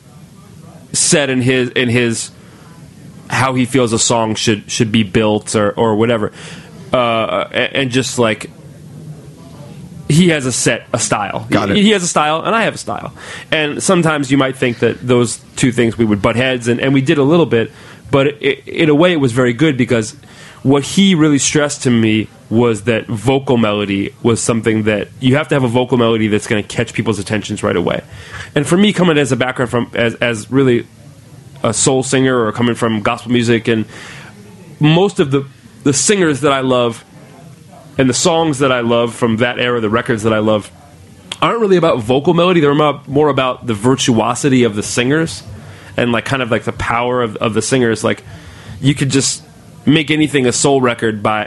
M: set in his how he feels a song should be built or whatever, and just like he has a style.
L: Got it.
M: He has a style, and I have a style. And sometimes you might think that those two things we would butt heads, and we did a little bit, but in a way it was very good because what he really stressed to me was that vocal melody was something that you have to have a vocal melody that's going to catch people's attentions right away. And for me, coming as a background from as really a soul singer or coming from gospel music, and most of the singers that I love and the songs that I love from that era, the records that I love, aren't really about vocal melody. They're more about the virtuosity of the singers and like kind of like the power of the singers. Like you could just make anything a soul record by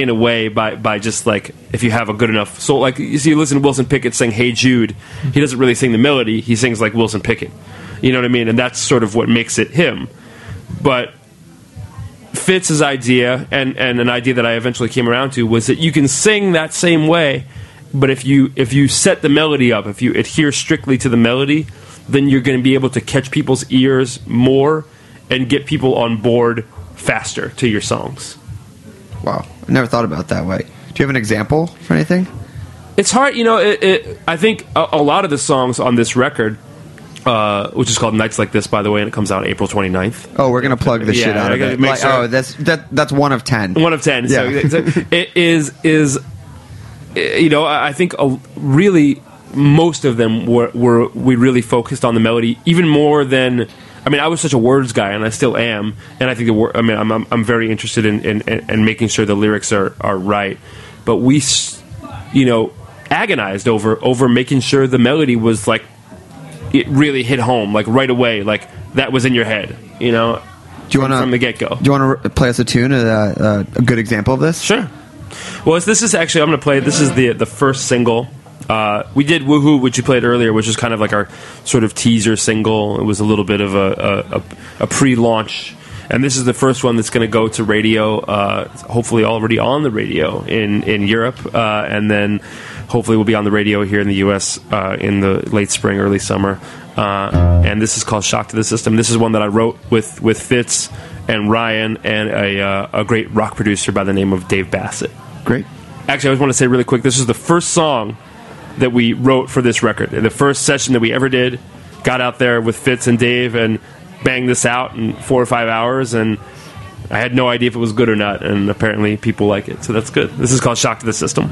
M: just like if you have a good enough soul. Like you see, listen to Wilson Pickett sing "Hey Jude." He doesn't really sing the melody; he sings like Wilson Pickett. You know what I mean? And that's sort of what makes it him. But Fitz's idea, and an idea that I eventually came around to, was that you can sing that same way, but if you set the melody up, if you adhere strictly to the melody, then you're going to be able to catch people's ears more and get people on board faster to your songs.
L: Wow, I never thought about it that way. Do you have an example for anything?
M: It's hard, I think a lot of the songs on this record, which is called Nights Like This, by the way, and it comes out April 29th.
L: Oh, we're going to plug the shit out of it. Sure. Oh, that's 1 of 10.
M: 1 of 10.
L: Yeah.
M: So it is I think really most of them we really focused on the melody, even more than... I mean, I was such a words guy, and I still am. And I think I'm very interested in making sure the lyrics are right. But we, agonized over making sure the melody was like it really hit home, like right away, like that was in your head. Do you want from the get go?
L: Do you want to play us a tune, a good example of this?
M: Sure. Well, this is actually I'm going to play. This is the first single. We did Woohoo, which you played earlier, which is kind of like our sort of teaser single. It was a little bit of a pre-launch. And this is the first one that's going to go to radio, hopefully already on the radio in Europe. And then hopefully we'll be on the radio here in the U.S. In the late spring, early summer. And this is called Shock to the System. This is one that I wrote with Fitz and Ryan and a great rock producer by the name of Dave Bassett.
L: Great.
M: Actually, I just want to say really quick, this is the first song that we wrote for this record. The first session that we ever did, got out there with Fitz and Dave and banged this out in 4 or 5 hours, and I had no idea if it was good or not, and apparently people like it, so that's good. This is called Shock to the System.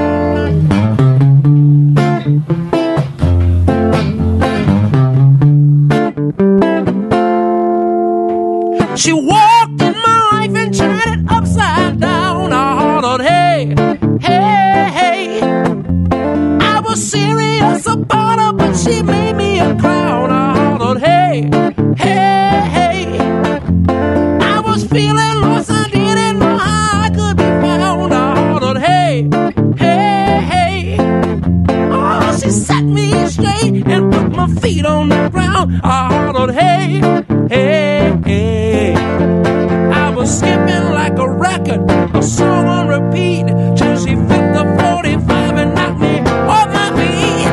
J: She walked in my life and turned it upside down. I hollered, hey, hey, hey. I was serious about her, but she made me a clown. I hollered, hey, hey, hey. I was feeling lost, I didn't know how I could be found. I hollered, hey, hey, hey. Oh, she set me straight and put my feet on the ground. I hollered, hey, hey, hey. I was skipping like a record, a song on repeat, till she flipped the 45 and knocked me off my feet.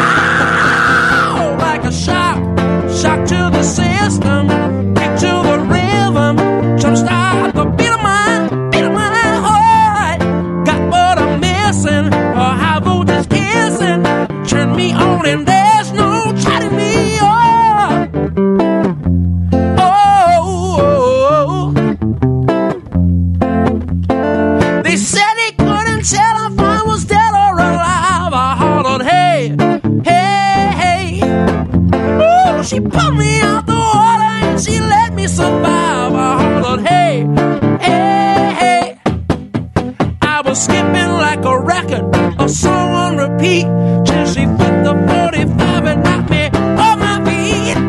J: Oh, like a shock to the system, kick to the rhythm, jumpstart the beat of my heart. Got what I'm missing, a high voltage kissing, turn me on and there's no chatting me up. Oh, they said they couldn't tell if I was dead or alive. I hollered, hey, hey, hey. Ooh, she pulled me out the water and she let me survive. I hollered, hey, hey, hey. I was skipping like a record, a heat till she flipped the 45 and knocked me on my feet.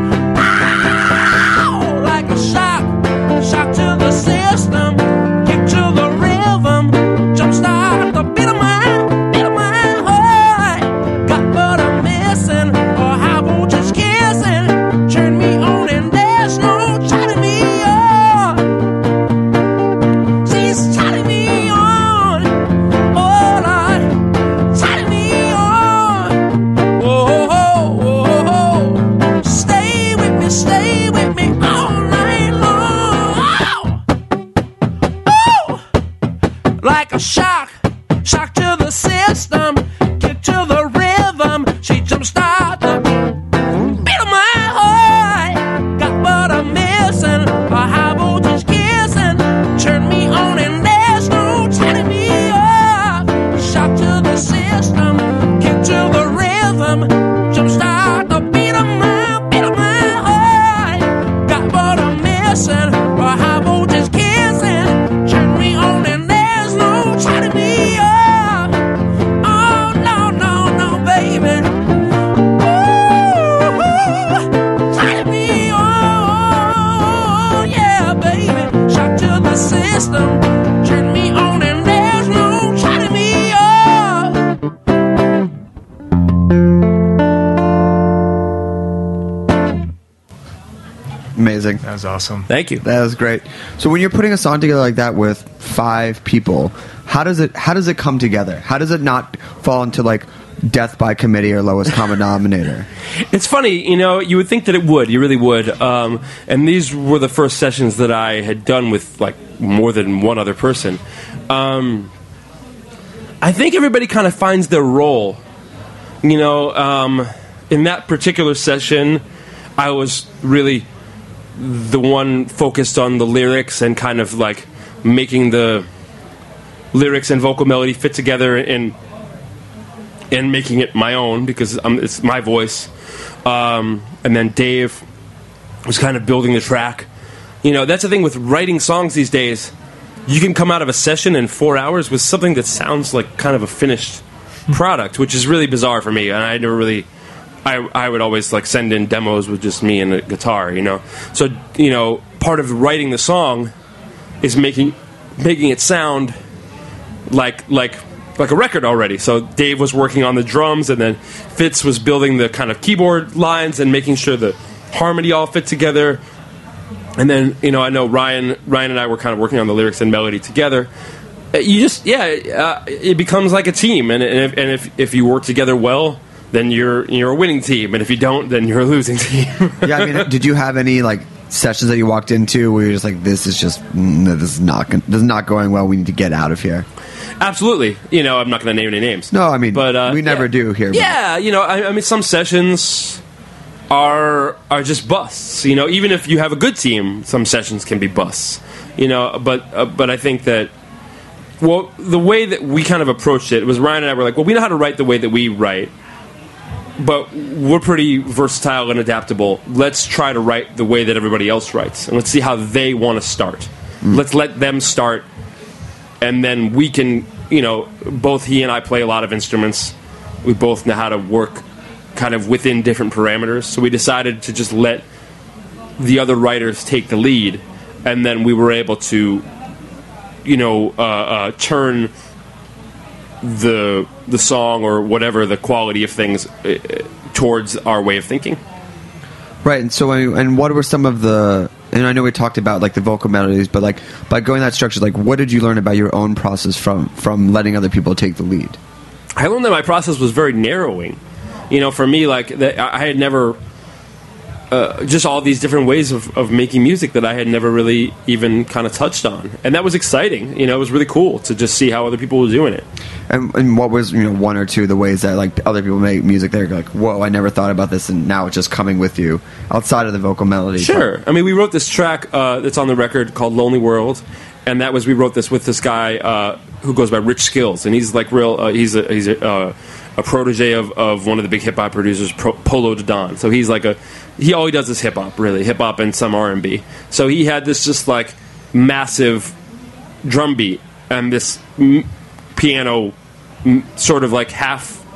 J: Ow! Like a shock to the system, kick to the rhythm, jumpstart the beat of my heart. Got what I'm missing, or high voltage kissing, turn me on and there's no turning me on. She's turning me on, oh Lord, turning me on. Whoa, whoa, whoa. Stay with me all night long. Like a shock to the system, kick to the rhythm, she jumpstart the beat of my heart. Got what I'm missing, a high voltage kissing, turn me on and there's no turning me off. Shock to the system, kick to the rhythm, jumpstart the beat of my heart. Got what I'm missing, a high voltage kissing, turn me on and there's no turning me off. Oh no, no, no, baby. Ooh, turning me on, yeah, baby. Shock to the system, turn me on and there's no turning me off.
L: Amazing.
N: That was awesome.
M: Thank you.
L: That was great. So when you're putting a song together like that with 5 people, how does it come together? How does it not fall into like death by committee or lowest common denominator?
M: It's funny, you would think that it would. You really would. And these were the first sessions that I had done with like more than one other person. I think everybody kind of finds their role. In that particular session, I was really the one focused on the lyrics and kind of like making the lyrics and vocal melody fit together and making it my own because it's my voice. And then Dave was kind of building the track. That's the thing with writing songs these days. You can come out of a session in 4 hours with something that sounds like kind of a finished product, which is really bizarre for me. And I never really... I would always like send in demos with just me and a guitar, So, part of writing the song is making it sound like a record already. So Dave was working on the drums, and then Fitz was building the kind of keyboard lines and making sure the harmony all fit together. And then, I know Ryan and I were kind of working on the lyrics and melody together. It becomes like a team, and if you work together well, then you're a winning team, and if you don't, then you're a losing team.
L: Yeah, I mean, did you have any like sessions that you walked into where you're just like, this is not going well, we need to get out of here?
M: Absolutely. I'm not going to name any names.
L: No, I mean,
M: but
L: we never do here.
M: Yeah, I mean, some sessions are just busts. Even if you have a good team, some sessions can be busts. But I think that, well, the way that we kind of approached it was Ryan and I were like, well, we know how to write the way that we write, but we're pretty versatile and adaptable. Let's try to write the way that everybody else writes, and let's see how they want to start. Let's let them start, and then we can, both he and I play a lot of instruments. We both know how to work kind of within different parameters, so we decided to just let the other writers take the lead, and then we were able to turn the song or whatever the quality of things towards our way of thinking.
L: Right, and so and what were some of the? And I know we talked about like the vocal melodies, but like by going that structure, like what did you learn about your own process from letting other people take the lead?
M: I learned that my process was very narrowing. For me, like I had never. Just all these different ways of making music that I had never really even kind of touched on. And that was exciting. It was really cool to just see how other people were doing it.
L: And what was, one or two of the ways that like other people make music they're like, whoa, I never thought about this, and now it's just coming with you outside of the vocal melody?
M: Sure. I mean, we wrote this track that's on the record called Lonely World, and we wrote this with this guy who goes by Rich Skills, and he's like he's a protege of one of the big hip hop producers, Polo de Don. So he's like all he does is hip hop, really, hip hop and some R&B. So he had this just like massive drum beat and this piano sort of like half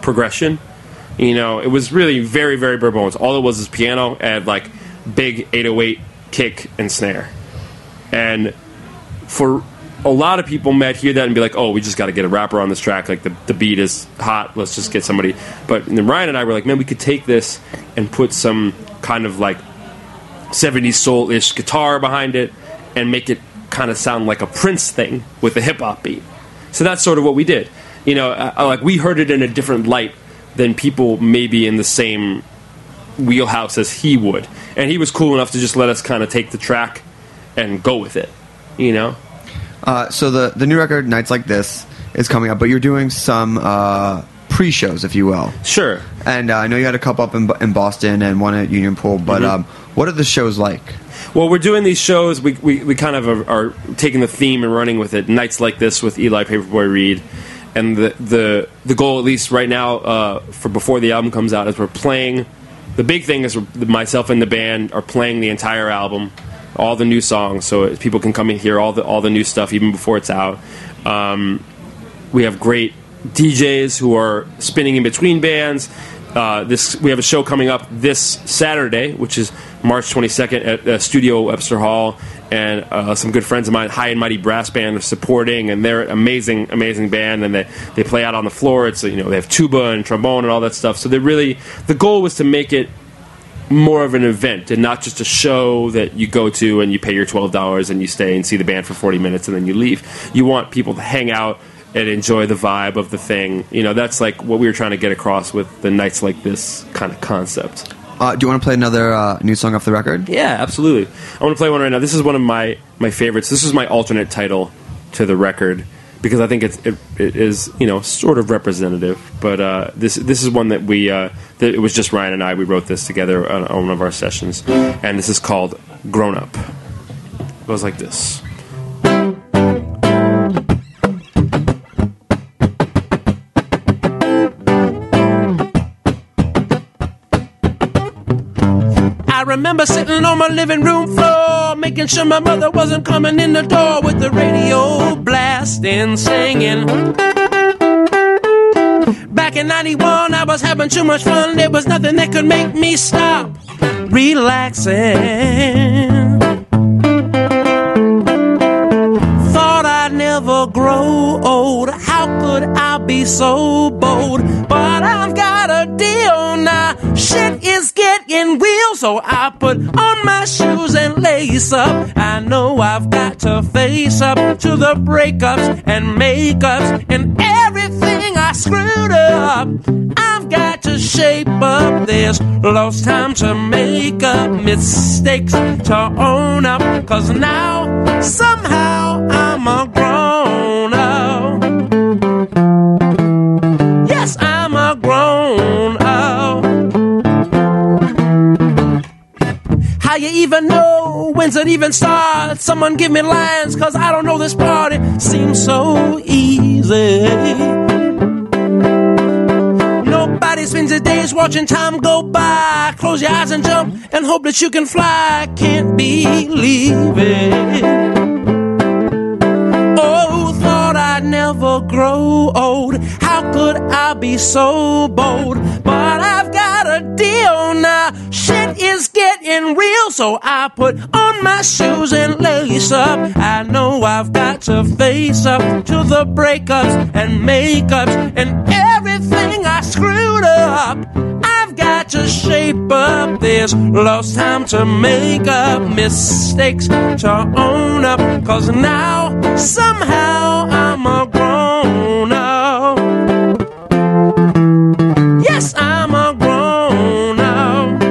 M: progression. You know, it was really very, very bare bones. All it was piano and like big 808 kick and snare. And for a lot of people might hear that and be like, oh, we just got to get a rapper on this track. Like the beat is hot. Let's just get somebody. But then Ryan and I were like, man, we could take this and put some kind of like 70s soul-ish guitar behind it and make it kind of sound like a Prince thing with a hip-hop beat. So that's sort of what we did. You know, like we heard it in a different light than people maybe in the same wheelhouse as he would. And he was cool enough to just let us kind of take the track and go with it, you know?
L: So the new record, Nights Like This, is coming up, but you're doing some pre-shows, if you will.
M: Sure.
L: And I know you had a couple up in Boston and one at Union Pool, but what are the shows like?
M: Well, we're doing these shows. We kind of are taking the theme and running with it. Nights Like This with Eli Paperboy Reed. And the goal, at least right now, for before the album comes out, is we're playing. The big thing is myself and the band are playing the entire album, all the new songs, so people can come and hear all the new stuff even before it's out. We have great DJs who are spinning in between bands. We have a show coming up this Saturday, which is March 22nd at Studio Webster Hall, and some good friends of mine, High and Mighty Brass Band, are supporting, and they're an amazing, amazing band, and they play out on the floor. It's, you know, they have tuba and trombone and all that stuff. So the goal was to make it more of an event and not just a show that you go to and you pay your $12 and you stay and see the band for 40 minutes and then you leave. You want people to hang out and enjoy the vibe of the thing. You know, that's like what we were trying to get across with the Nights Like This kind of concept.
L: Do you want to play another new song off the record?
M: Yeah, absolutely. I want to play one right now. This is one of my favorites. This is my alternate title to the record because I think it is, you know, sort of representative. But this is one that it was just Ryan and I. We wrote this together on one of our sessions, and this is called Grown Up. It goes like this.
J: I remember sitting on my living room floor, making sure my mother wasn't coming in the door with the radio blasting, singing. Back in 91, I was having too much fun. There was nothing that could make me stop relaxing. Thought I'd never grow old. How could I be so bold? But I've got a deal now. Shit is getting real, so I put on my shoes and lace up. I know I've got to face up to the breakups and makeups and everything I screwed up. I've got to shape up. There's lost time to make up mistakes, to own up. 'Cause now somehow I'm a grown up. Yes, I'm a grown up. How you even know? When's it even start? Someone give me lines, 'cause I don't know this part. It seems so easy. Nobody spends their days watching time go by. Close your eyes and jump and hope that you can fly. Can't believe it. Oh, thought I'd never grow old. How could I be so bold? But I've got a deal now. Shit is getting real, so I put on my shoes and lace up. I know I've got to face up to the breakups and makeups and everything I screwed up. I've got to shape up. There's lost time to make up mistakes, to own up. 'Cause now somehow I'm a grown up. Yes, I'm a grown up.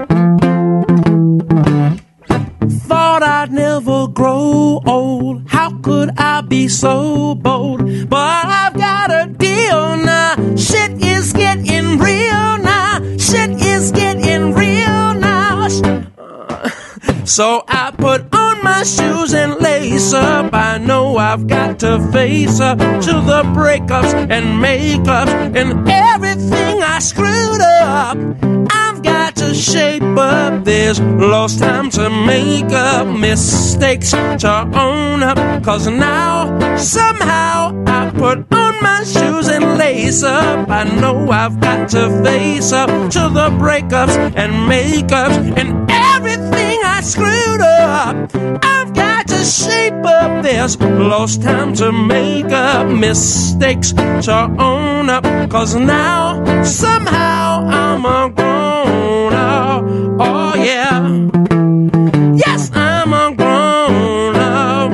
J: Thought I'd never grow old. How could I be so bold? But I've got a deal now. Shit is getting real now. Shit is getting real now. So I put on my shoes and lace up. I know I've got to face up to the breakups and makeups and everything I screwed up. I've got to shape up. There's lost time to make up mistakes, to own up. 'Cause now somehow I put on on my shoes and lace up. I know I've got to face up to the breakups and makeups and everything I screwed up. I've got to shape up this lost time to make up mistakes, to own up, 'cause now somehow I'm a grown up. Oh yeah, yes, I'm a grown up.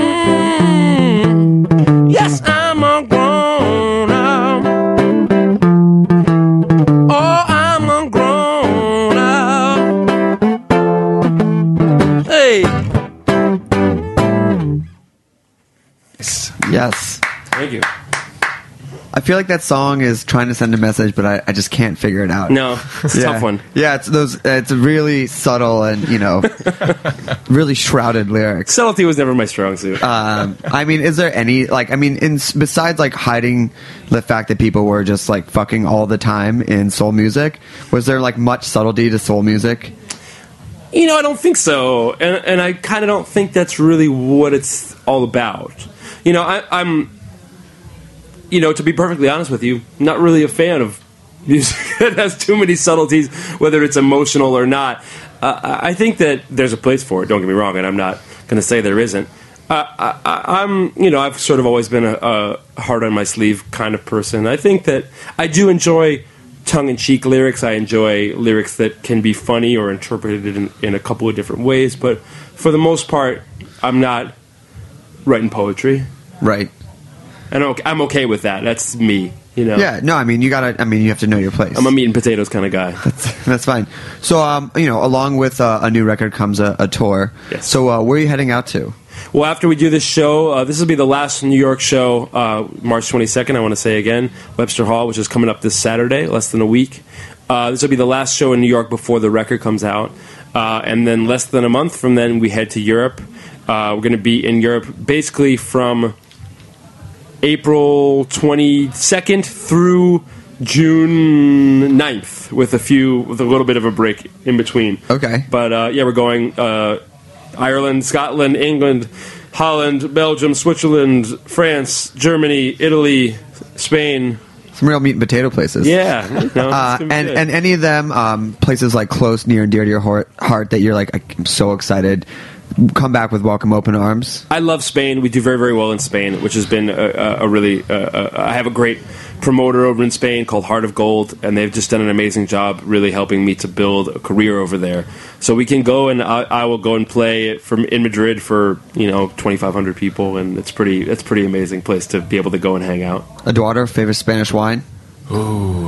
J: Yes, I'm a grown up. Oh, I'm a grown up. Hey.
L: Yes.
M: Thank you.
L: I feel like that song is trying to send a message, but I just can't figure it out.
M: No, it's a tough one.
L: Yeah, it's really subtle and, really shrouded lyrics.
M: Subtlety was never my strong suit.
L: I mean, is there any, besides, hiding the fact that people were just, fucking all the time in soul music, was there, much subtlety to soul music?
M: I don't think so. And I kind of don't think that's really what it's all about. I'm... to be perfectly honest with you, not really a fan of music that has too many subtleties, whether it's emotional or not. I think that there's a place for it, don't get me wrong, and I'm not going to say there isn't. I've sort of always been a heart-on-my-sleeve kind of person. I think that I do enjoy tongue-in-cheek lyrics. I enjoy lyrics that can be funny or interpreted in a couple of different ways, but for the most part, I'm not writing poetry.
L: Right.
M: And I'm okay with that. That's me,
L: Yeah, no, you have to know your place.
M: I'm a meat and potatoes kind of guy.
L: That's fine. So, along with a new record comes a tour.
M: Yes.
L: So, where are you heading out to?
M: Well, after we do this show, this will be the last New York show, March 22nd, I want to say again, Webster Hall, which is coming up this Saturday, less than a week. This will be the last show in New York before the record comes out. And then less than a month from then, we head to Europe. We're going to be in Europe basically from April 22nd through June 9th with a little bit of a break in between.
L: Okay.
M: But we're going Ireland, Scotland, England, Holland, Belgium, Switzerland, France, Germany, Italy, Spain.
L: Some real meat and potato places.
M: Yeah.
L: And any of them places close, near and dear to your heart that you're I'm so excited. Come back with welcome open arms.
M: I love Spain. We do very, very well in Spain, which has been a really... I have a great promoter over in Spain called Heart of Gold, and they've just done an amazing job really helping me to build a career over there. So we can go, and I will go and play in Madrid for 2,500 people, and it's pretty amazing place to be able to go and hang out.
L: Eduardo, favorite Spanish wine?
N: Ooh,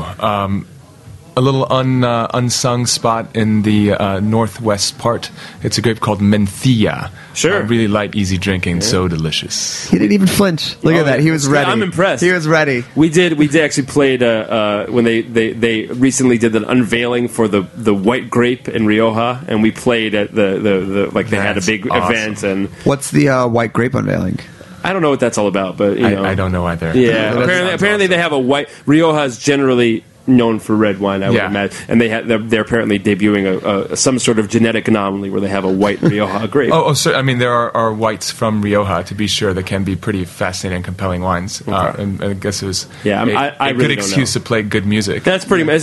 N: a little unsung spot in the northwest part. It's a grape called Mencía.
M: Sure.
N: Really light, easy drinking, so delicious.
L: He didn't even flinch. Look at that. He was ready.
M: I'm impressed.
L: He was ready.
M: We actually played when they recently did an unveiling for the white grape in Rioja, and we played at they had a big event. And
L: what's the white grape unveiling?
M: I don't know what that's all about, but
N: I don't know either.
M: Yeah, apparently they have a white. Rioja is generally known for red wine, I would imagine, and they're apparently debuting some sort of genetic anomaly where they have a white Rioja grape.
N: So there are whites from Rioja, to be sure, that can be pretty fascinating and compelling wines. Okay. And I guess it was a
M: really
N: good excuse to play good music.
M: That's pretty much.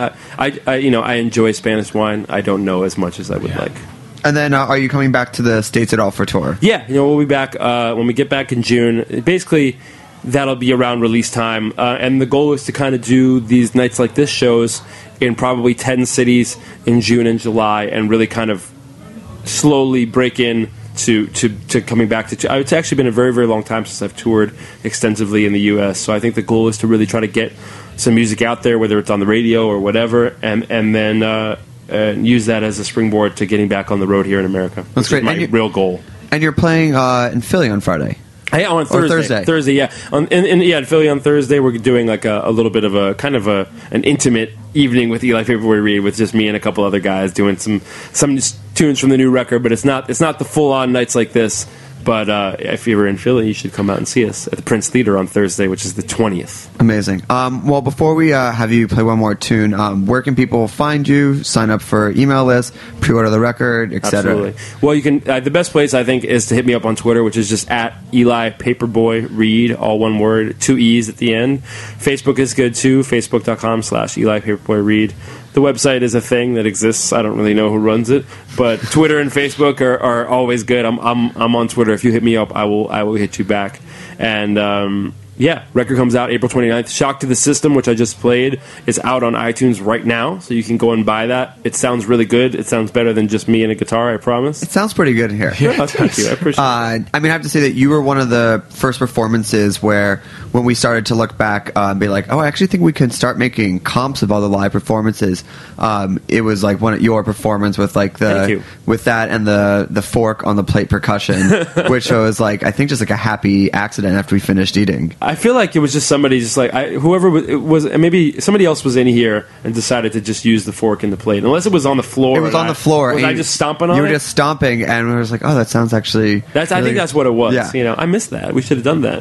M: I enjoy Spanish wine. I don't know as much as I would like.
L: And then, are you coming back to the States at all for tour?
M: Yeah, we'll be back when we get back in June. Basically, that'll be around release time, and the goal is to kind of do these nights like this shows in probably 10 cities in June and July, and really kind of slowly break in to coming back to. It's actually been a very, very long time since I've toured extensively in the U.S., so I think the goal is to really try to get some music out there, whether it's on the radio or whatever, and then use that as a springboard to getting back on the road here in America.
L: That's great.
M: My real goal.
L: And you're playing in Philly on Friday.
M: Yeah, on Thursday. Thursday, yeah. In Philly on Thursday, we're doing a little bit of a kind of an intimate evening with Eli Paperboy Reed, with just me and a couple other guys doing some tunes from the new record. But it's not the full on nights like this But if you're in Philly, you should come out and see us at the Prince Theater on Thursday, which is the 20th.
L: Amazing. Well, before we have you play one more tune, where can people find you, sign up for email lists, pre-order the record, etc.?
M: Absolutely. Well, you can. The best place, I think, is to hit me up on Twitter, which is just at Eli Paperboy Reed, all one word, 2 E's at the end. Facebook is good, too, facebook.com/Eli Paperboy Reed. The website is a thing that exists. I don't really know who runs it, but Twitter and Facebook are always good. I'm on Twitter. If you hit me up, I will hit you back. And record comes out April 29th. Shock to the System, which I just played, is out on iTunes right now, so you can go and buy that. It sounds really good. It sounds better than just me and a guitar, I promise.
L: It sounds pretty good here.
M: Yeah, thank you. I appreciate it.
L: I have to say that you were one of the first performances where, when we started to look back and be like, I actually think we can start making comps of all the live performances. It was like your performance with like with that and the fork on the plate percussion, which was like, I think just like a happy accident after we finished eating.
M: I feel like it was just somebody, whoever it was, maybe somebody else was in here and decided to just use the fork in the plate. Unless it was on the floor.
L: It was on the floor.
M: Was I just stomping on it?
L: You were just stomping, and we was like, that sounds actually...
M: I think that's what it was. Yeah. I missed that. We should have done that.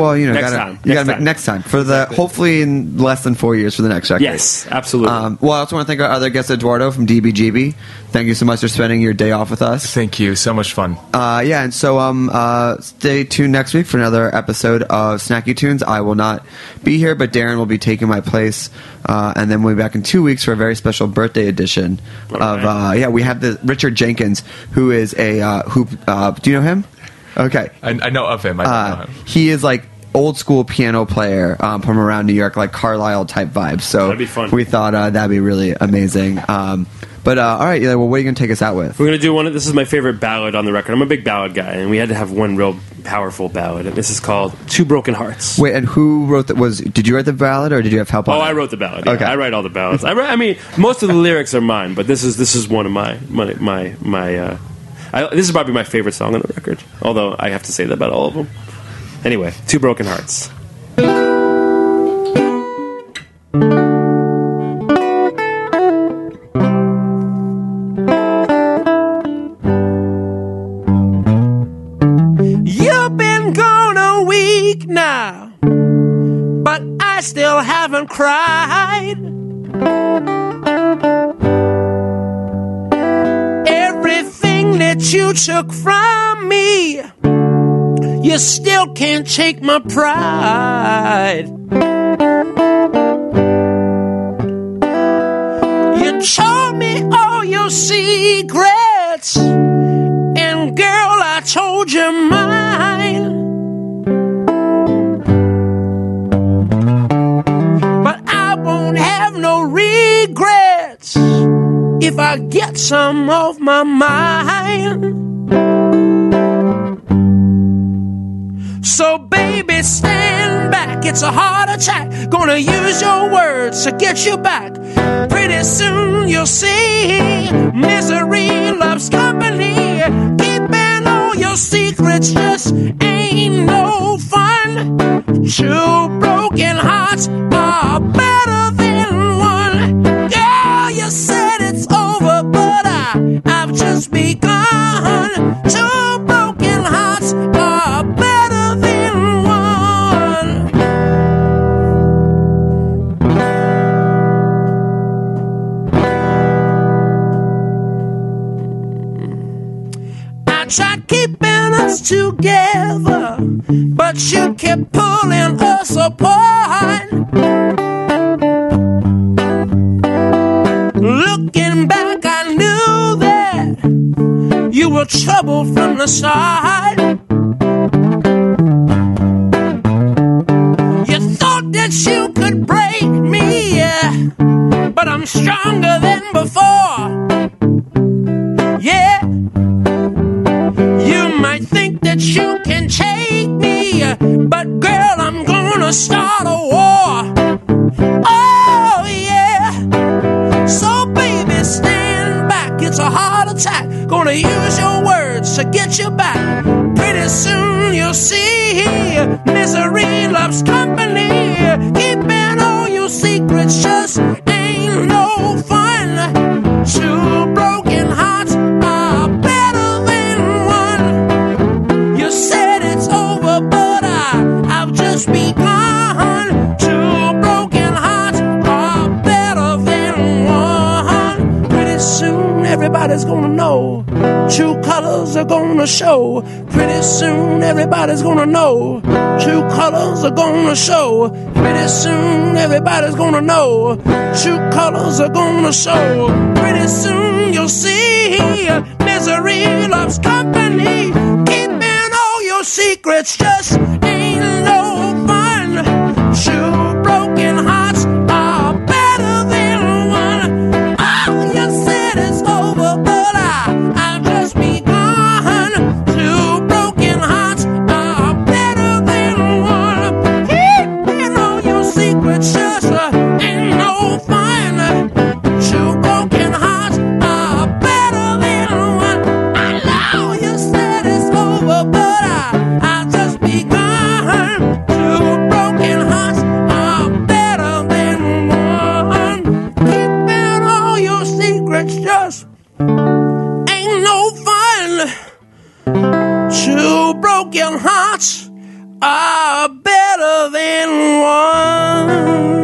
L: Next time. For hopefully in less than 4 years for the next record.
M: Yes, absolutely.
L: I also want to thank our other guest, Eduardo from DBGB. Thank you so much for spending your day off with us.
N: Thank you. So much fun.
L: And so stay tuned next week for another episode of Snacky Tunes. I will not be here, but Darren will be taking my place, and then we'll be back in 2 weeks for a very special birthday edition of we have the Richard Jenkins, who is a do you know him? Okay,
N: I know of him. I don't know him.
L: He is like old school piano player from around New York, like Carlisle type vibes. So
M: that'd be fun.
L: We thought that'd be really amazing. But all right, Eli, well, what are you going to take us out with?
M: We're going to do one. This is my favorite ballad on the record. I'm a big ballad guy, and we had to have one real powerful ballad, and this is called Two Broken Hearts.
L: Wait, and who wrote that? Did you write the ballad, or did you have help on it?
M: I wrote the ballad. Yeah.
L: Okay.
M: I write all the ballads. I mean, most of the lyrics are mine, but this is one of my this is probably my favorite song on the record, although I have to say that about all of them. Anyway, Two Broken Hearts.
G: You've been gone a week now, but I still haven't cried. Everything that you took from me, you still can't take my pride. You told me all your secrets, and girl, I told you mine. But I won't have no regrets if I get some off my mind. So baby, stand back, it's a heart attack. Gonna use your words to get you back. Pretty soon you'll see misery loves company. Keeping all your secrets just ain't no fun. Two broken hearts are better than one. Girl, you said it's over, but I've just begun. Two broken hearts are better than one. I tried keeping us together, but you kept pulling us apart. Looking back, I knew that you were trouble from the start. You thought that you could break me, but I'm stronger than before. Yeah, you might think that you can take me, but girl, I'm gonna start a war. Oh yeah. So baby, stand back, it's a heart attack. Gonna use your words to get you back. Pretty soon you'll see misery loves company. Keeping all your secrets just ain't no fun. Two broken hearts are better than one. You soon everybody's gonna know. True colors are gonna show. Pretty soon everybody's gonna know. True colors are gonna show. Pretty soon everybody's gonna know. True colors are gonna show. Pretty soon you'll see. Misery loves company. Keeping all your secrets just ain't no fun. True broken hearts are better than one. Oh, you said it's over, but I've just begun. Two broken hearts are better than one. Keeping all your secrets just ain't no fun. Two broken hearts are better than one. I know you said it's over, but I've just begun. Two broken hearts are better than one. Keeping all your secrets just ain't no fun. Two broken hearts are better than one.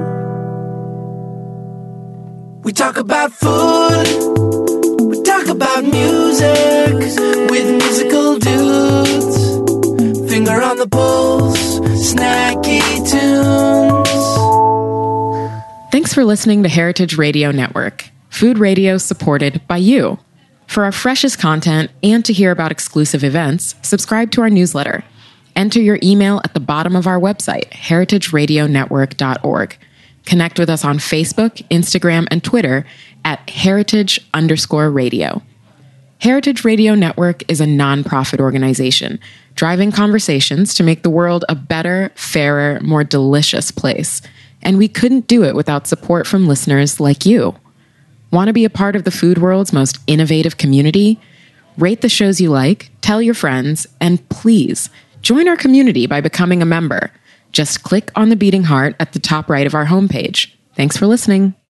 G: We talk about food, we talk about music with musical dudes. Finger on the pulse, snacky tunes.
D: Thanks for listening to Heritage Radio Network, food radio supported by you. For our freshest content and to hear about exclusive events, subscribe to our newsletter. Enter your email at the bottom of our website, heritageradionetwork.org. Connect with us on Facebook, Instagram, and Twitter at heritage_radio. Heritage Radio Network is a nonprofit organization driving conversations to make the world a better, fairer, more delicious place. And we couldn't do it without support from listeners like you. Want to be a part of the food world's most innovative community? Rate the shows you like, tell your friends, and please join our community by becoming a member. Just click on the beating heart at the top right of our homepage. Thanks for listening.